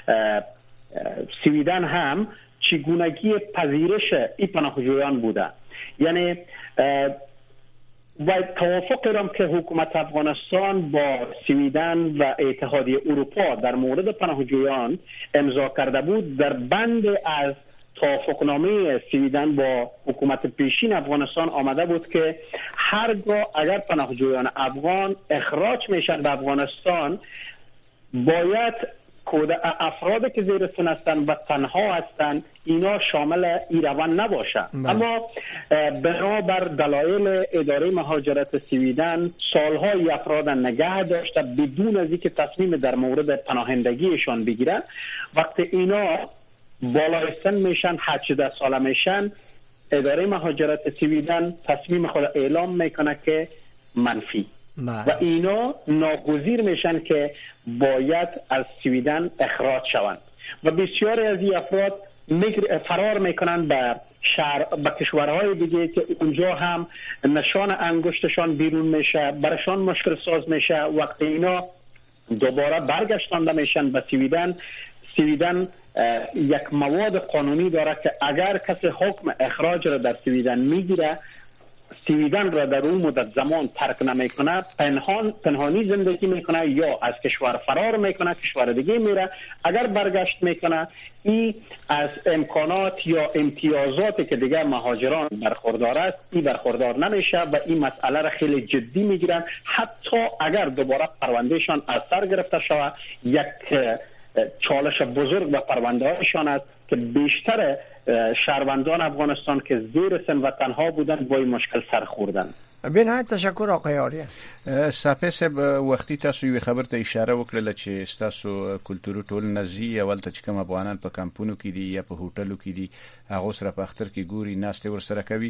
سویدن هم چگونگی پذیرش این پناهجویان بوده. یعنی و توافق را که حکومت افغانستان با سویدن و اتحادیه اروپا در مورد پناهجویان امضا کرده بود، در بند از توافقنامه سویدن با حکومت پیشین افغانستان آمده بود که هرگاه اگر پناهجویان افغان اخراج میشن به افغانستان باید افرادی که زیر سن هستند و تنها هستند اینا شامل این روند نباشه. اما بنابر دلایل اداره مهاجرت سویدن سالها ای افراد نگه داشته بدون از اینکه تصمیم در مورد پناهندگیشان بگیرن. وقتی اینا بالای سن میشن 18 ساله میشن، اداره مهاجرت سویدن تصمیم خود اعلام میکنه که منفی و اینا ناگزیر میشن که باید از سویدن اخراج شوند و بسیاری از این افراد فرار میکنن به کشورهای دیگه که اونجا هم نشان انگشتشان بیرون میشه، برشان مشکل ساز میشه. وقتی اینا دوباره برگشتانده میشن به سویدن یک مواد قانونی داره که اگر کسی حکم اخراج را در سویدن میگیره، سویدن را در اون مدت زمان ترک نمیکنه، پنهانی زندگی میکنه یا از کشور فرار میکنه، کشور دیگه میره. اگر برگشت میکنه این از امکانات یا امتیازاتی که دیگه مهاجران برخوردار است این برخوردار نمیشه و این مسئله را خیلی جدی میگیرن. حتی اگر دوباره پروندهشان از سر گرفته شود، یک چالش بزرگ و پرونده هایشان است که بیشتر شهروندان افغانستان که زیر سن و تنها بودن با این مشکل سر خوردن. بنهایت تشکر آقای آریان. صاحب صاحب وختي تاسو یو خبر ته اشاره وکړه چې تاسو کلتوري ټولنه زی اول ته کوم افغانان په کمپونو کې دي یا په هوټلو کې دي هغه سره په اختر کې ګوري ناشته ور سره کوي.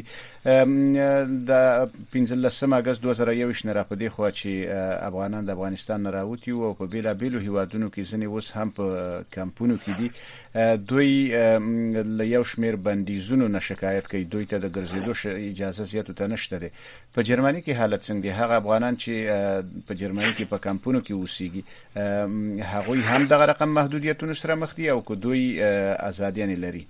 د 15 اگست 2021 نه را پدې خو چې افغانان د افغانستان نه راوتی او په بیلا بیلو هیوادونو کې ځنې اوس هم په کمپونو کې دي. دوی له یو شمیر بندیزونو نه شکایت کوي، دوی ته د ګرځېدو اجازه زیاتو ته نشته ده. په جرمني کې حالت څنګه دی؟ هغه افغانان چې په جرمني کې په کمپونو کې اوسېږي هغوی هم دغه رقم محدودیتونو سره مخ دي او که دوی ازادي نه لري؟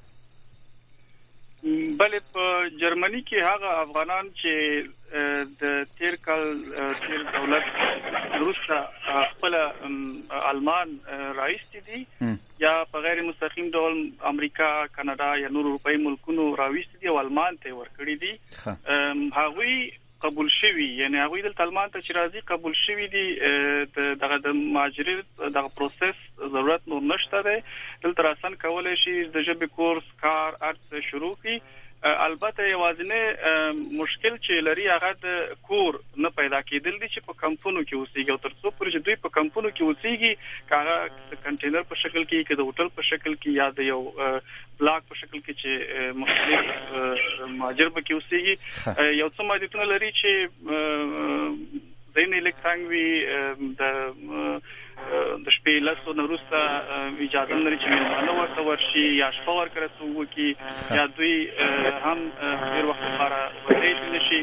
بلې په جرمني کې هغه افغانان چې د تیر دولت وروسته خپل آلمان رئیس دي یا په غیر مستقیم ډول امریکا، کاناډا یا نور اروپאי ملکونو راويست دي او آلمان ته ورکړي دي، هغوی قبول شوی، یعنی هغوی د آلمان ته چې راځي قبول شوی دي. دغه د مهاجرت دغه پروسس ضرورت نور نشته ده. دلته راسن کولای شي د ژبې کورس کار ارڅ شروع کی. البته یوازینه مشکل چې لري هغه د کور نه پیدا کېدل دي چې په کمپونو کې اوسېږي او ترڅو پورې چې دوی په کمپونو کې اوسېږي هغه د کنټینر په شکل کې کې د هوټل په شکل کې یا د یو بلاک په شکل کې چې مختلف مهاجر به کې اوسېږي. یو څه محدودیتونه لري چې ځینې الکترونیکی د شپې لاسو نورسته اجازه لري چې مېلمانه ورته ورشي یا شپه ورکړه وکي یا دوی هم ډېر وخت لپاره ورته نشي.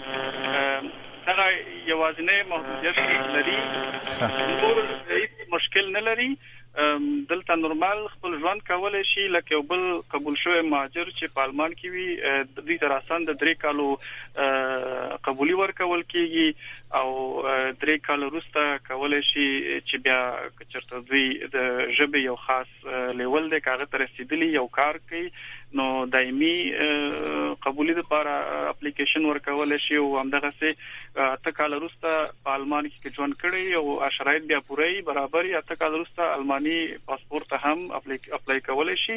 دا یوازینه محدودیت لري، نور هیڅ مشکل نه لري. دلته نورمال خپل ژوند کولای شي لکه بل قبول شوی مهاجر چې په آلمان کې وي. د دې تر اساس د 3 کالو قبولي ورکول کیږي او 3 کال وروسته کولای شي چې بیا چرته دوی د ژبې یو خاص لیول د کاغذ تر رسیدلی یو کار کوي نو دایمي قبولي لپاره اپلیکیشن ورکول شي او همدغه سه 8 کال وروسته په آلمان کې ژوند کړي او شرایط بیا پوره برابر 8 کال وروسته آلماني پاسپورت هم اپلای کولای شي.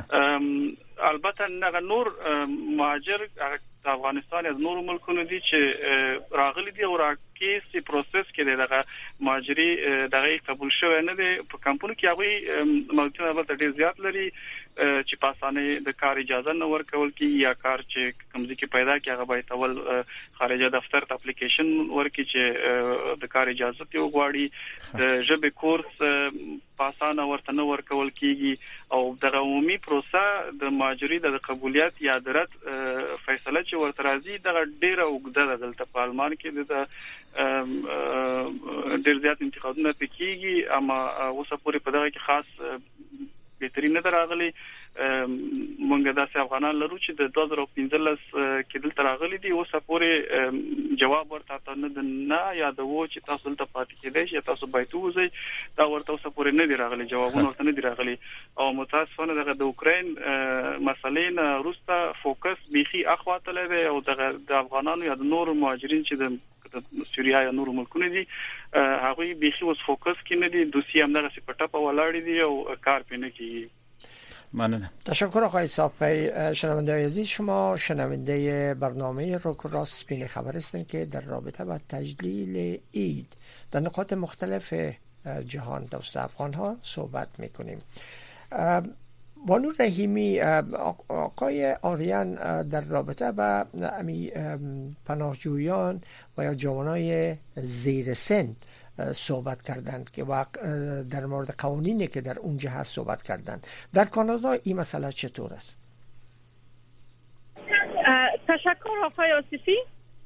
البته نه نور مهاجر د افغانستان از نور ملکونو دي چې راغلي دي او راکې پروسس کې دغه مهاجري دغه قبول شوی نه دي. په کمپونو کې هغه موجوده البته ډیر زیات لري چې په اسانه د کار اجازه نه ورکول کی یا کار چې کمزې کې پیدا کی هغه باید اول خارجه دفتر ته اپلیکیشن ورکړي چې د کار اجازه ته وغواړي. د ژبې کورس په اسانه ورته نه ورکول کیږي او د عمومي پروسه د مهاجري د قبولیت یا د رد فیصله چې ورته راځي د ډیره وګړه د دلته په آلمان کې د ډیر زیات انتقادونه پکېږي اما اوسه پورې په دغه کې خاص بهترین نه راغلي. مونږ داسې افغانان لرو چې د 2015 کې دلته راغلي دي اوسه پورې جواب ورته نه یادوو چې تاسو دلته پاتې کېدئ چې تاسو باید وځئ دا ورته اوسه پورې نه دی راغلي، جوابونه ورته نه دی راغلي او متاسفانه دغه د اوکراین مسلې نه وروسته فوکس بيخي اخواته لري او د افغانانو یا د نور مهاجرین چې د سوریا یا نور ملکونه دي هغه بيخي اوس فوکس کې نه دي، دوسی هم دغه سپټه په ولاړ دي او کار پینه کوي. ممنونم. تشکر آقای صافی. شنونده عزیز، شما شنونده برنامه روک راست سپین خبر هستند که در رابطه با تجلیل عید در نقاط مختلف جهان دوست افغان ها صحبت میکنیم. بانو رحیمی، آقای آریان در رابطه با پناهجویان و یا جوانای زیر سن صحبت کردند که در مورد قوانینی که در اونجا هست صحبت کردند. در کانادا این مسئله چطور است؟ تشکر آقای آصفی.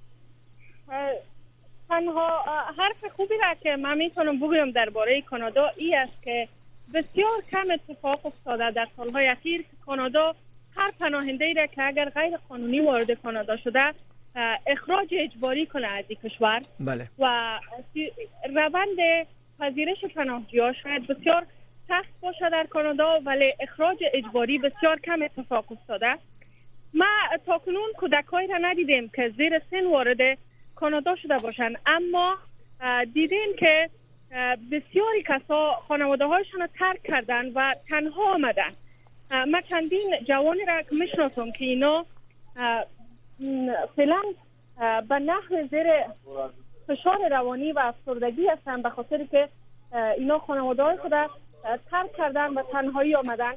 تنها حرف خوبی را که من میتونم بگویم درباره کانادا این است که بسیار کم اتفاق افتاده در سالهای اخیر که کانادا هر پناهنده‌ای را که اگر غیر قانونی وارد کانادا شده اخراج اجباری کنه از این کشور. بله. و روند پذیرش پناهجویان شاید بسیار سخت باشه در کانادا ولی اخراج اجباری بسیار کم اتفاق افتاده. ما تاکنون کودکایی را ندیدیم که زیر سن وارد کانادا شده باشند اما دیدیم که بسیاری کسا خانواده هایشان را ترک کردن و تنها آمدن. ما چندین جوانی را که میشناسم که اینا فعلا به نحو زیر فشار روانی و افسردگی هستند، به خاطر که اینا خانواده‌های خود ترک کردن و تنهایی آمدن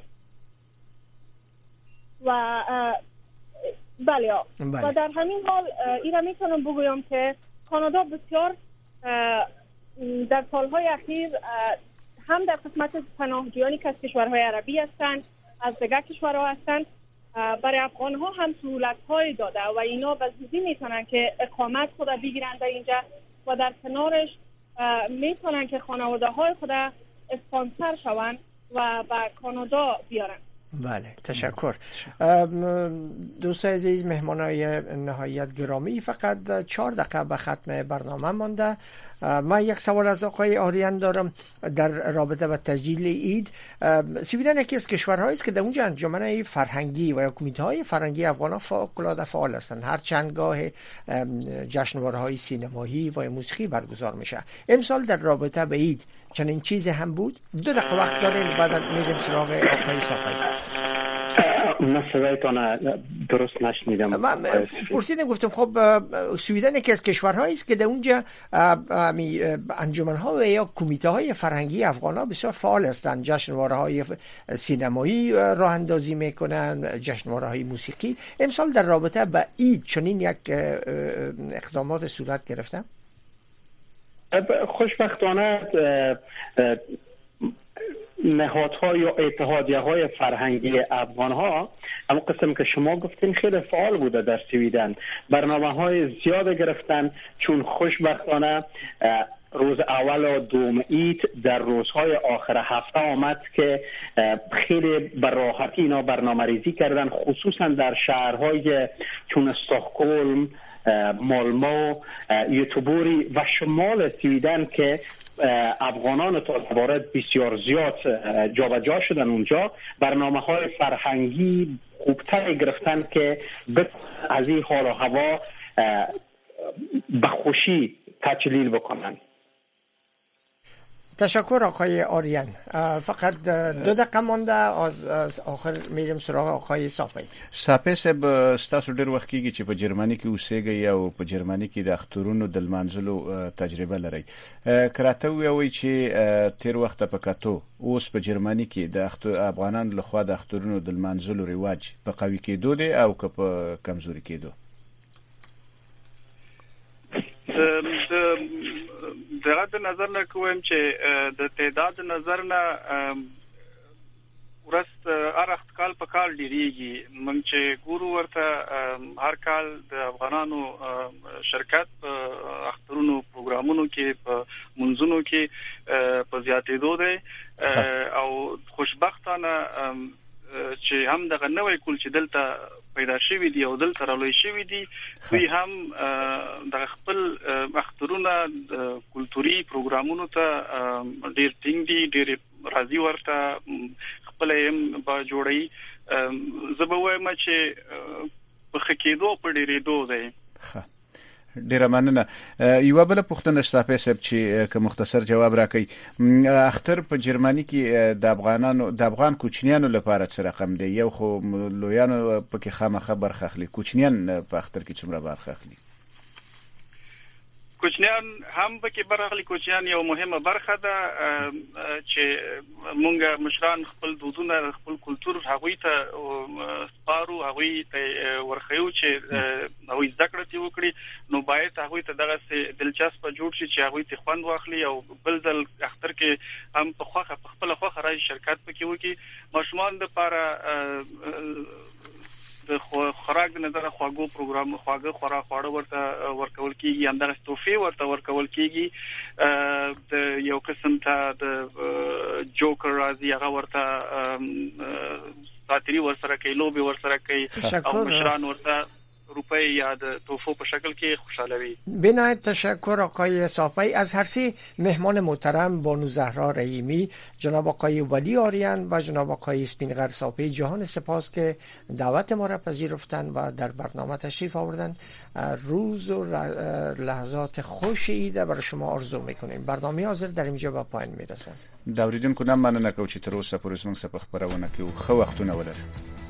و بله. و در همین حال اینا میتونم بگویم که کانادا بسیار در سالهای اخیر هم در قسمت پناهجویانی که از کشورهای عربی هستند، از دیگر کشورها هستند، برای افغان‌ها هم سهولت‌های داده و اینا به زودی میتونن که اقامت خود بگیرن در اینجا و در کنارش میتونن که خانواده‌های خود اسپانسر شوند و به کانادا بیارن. بله، تشکر. دوستان عزیز، مهمانای نهایت گرامی، فقط 4 دقیقه به ختم برنامه مانده. من یک سوال از آقای آریان دارم در رابطه با تسجیل عید. سویدن یکی از کشورهایی است که در اونجا انجمن فرهنگی و یا کمیته فرهنگی افغان فوق‌العاده فعال هستند. هر چند گاه جشنواره‌های سینمایی و موسیقی برگزار میشه. امسال در رابطه با عید چنین چیزی هم بود؟ 2 دقیقه وقت دارین، بعد میریم سراغ آقای ساقی. من صدایتان درست نشنیدم. من پرسیدم، گفتم خب سویدن یکی از کشورهایی است که در اونجا انجمن‌ها و یا کمیته‌های فرهنگی افغان‌ها بسیار فعال هستند. جشنواره‌های سینمایی راه اندازی میکنن، جشنواره‌های موسیقی. امسال در رابطه با عید چنین یک اقدامات صورت گرفته؟ خوشبختانه نهادها یا اتحادیه‌های فرهنگی افغان‌ها اما قسم که شما گفتین خیلی فعال بوده در سویدن. برنامه‌های زیاد گرفتن، چون خوشبختانه روز اول و دوم عید در روزهای آخر هفته آمد که خیلی به راحتی اینا برنامه‌ریزی کردن، خصوصا در شهرهای چون استکهلم، مالمو، یوتوبوری و شمال سویدن که افغانان تازه‌وارد بسیار زیاد جابجا شدن اونجا. برنامه‌های فرهنگی خوبتر گرفتن که از این حال و هوا به خوشی تجلیل بکنن. تشکر آقای آریان. فقط 2 دقیقه مونده، از آخر میریم سراغ آقای صافی. صافی صاحب، ستاسو ډیر وخت کېږي چې په جرمني کې اوسېږئ او په جرمني کې د اخترونو د لمانځلو تجربه لرئ. کراته وی چې تیر وخت په کتو اوس په جرمني کې د افغانانو لخوا د اخترونو د لمانځلو رواج په قوي کېدو دی او که په کمزوري کېدو؟ دغه د نظر نه کوم چې د تعداد نظر نه ورست ارخت کال په کال ډیریږي. مونږ چې ګورو ورته هر کال د افغانانو شرکت په اخترونو پروګرامونو کې په منځونو کې په زیاتېدو دی او خوشبختانه چې هم دغه نوې کول چې دلته پیدا شوی دی او دلته رالوي شوی دی، دوی هم د خپل اخترونه کلتوري پروګرامونو ته ډیر ټینګ دي، ډیر راضي ورته خپل هم با جوړي. زه به وایم چې په خکېدو په ډیرېدو دی. ډیره مننه. یو بل پوښتنه صافی صاحب چې که مختصر جواب راکړي، اختر په جرمني کې د افغان کوچنیانو لپاره څه رقم دی؟ یو خو لویانو پکې خامخا برخه اخلي، کوچنیان په اختر کې څومره برخه اخلي؟ کوچنیان هم پکې برخه اخلي. کوچنیان یو مهمه برخه ده چې مونږ مشران خپل دودونه، خپل کلتور هغوی ته سپارو، هغوی ته ورخیو چې هغوی ذکر ته وکړي. نو باید هغوی ته دغه دلچسپ جوړ شي چې هغوی ته خوند واخلي او بل ځل اختر کې هم په خوخه په خپل خوخه راځي شرکت پکې وکړي. ماشومان د لپاره د خوراک د نظر خواږه پروګرام، خواږه خواړه ورته ورکول کیږي، همدغه توفی ورته ورکول کیږي. د یو قسم ته د جوکر راځي هغه ورته ساتری ورسره کوي، لوبي ورسره کوي او مشران ورته روپی یا د توفو په شکل کې خوشالوي. بنایت تشکر آقای صافی. از هر سه مهمان محترم بانو زهرا رحیمی، جناب آقای ولی آریان و جناب آقای اسپینغر صافی، جهان سپاس که دعوت ما را پذیرفتن و در برنامه تشریف آوردن. روز و لحظات خوش عید برای شما آرزو میکنیم. برنامه حاضر در اینجا به پایان میرسه. دا اوریدونکو نه مننه کوم چې تر اوسه پورې موږ څخه خبرونه کوي. خو وختونه ولر.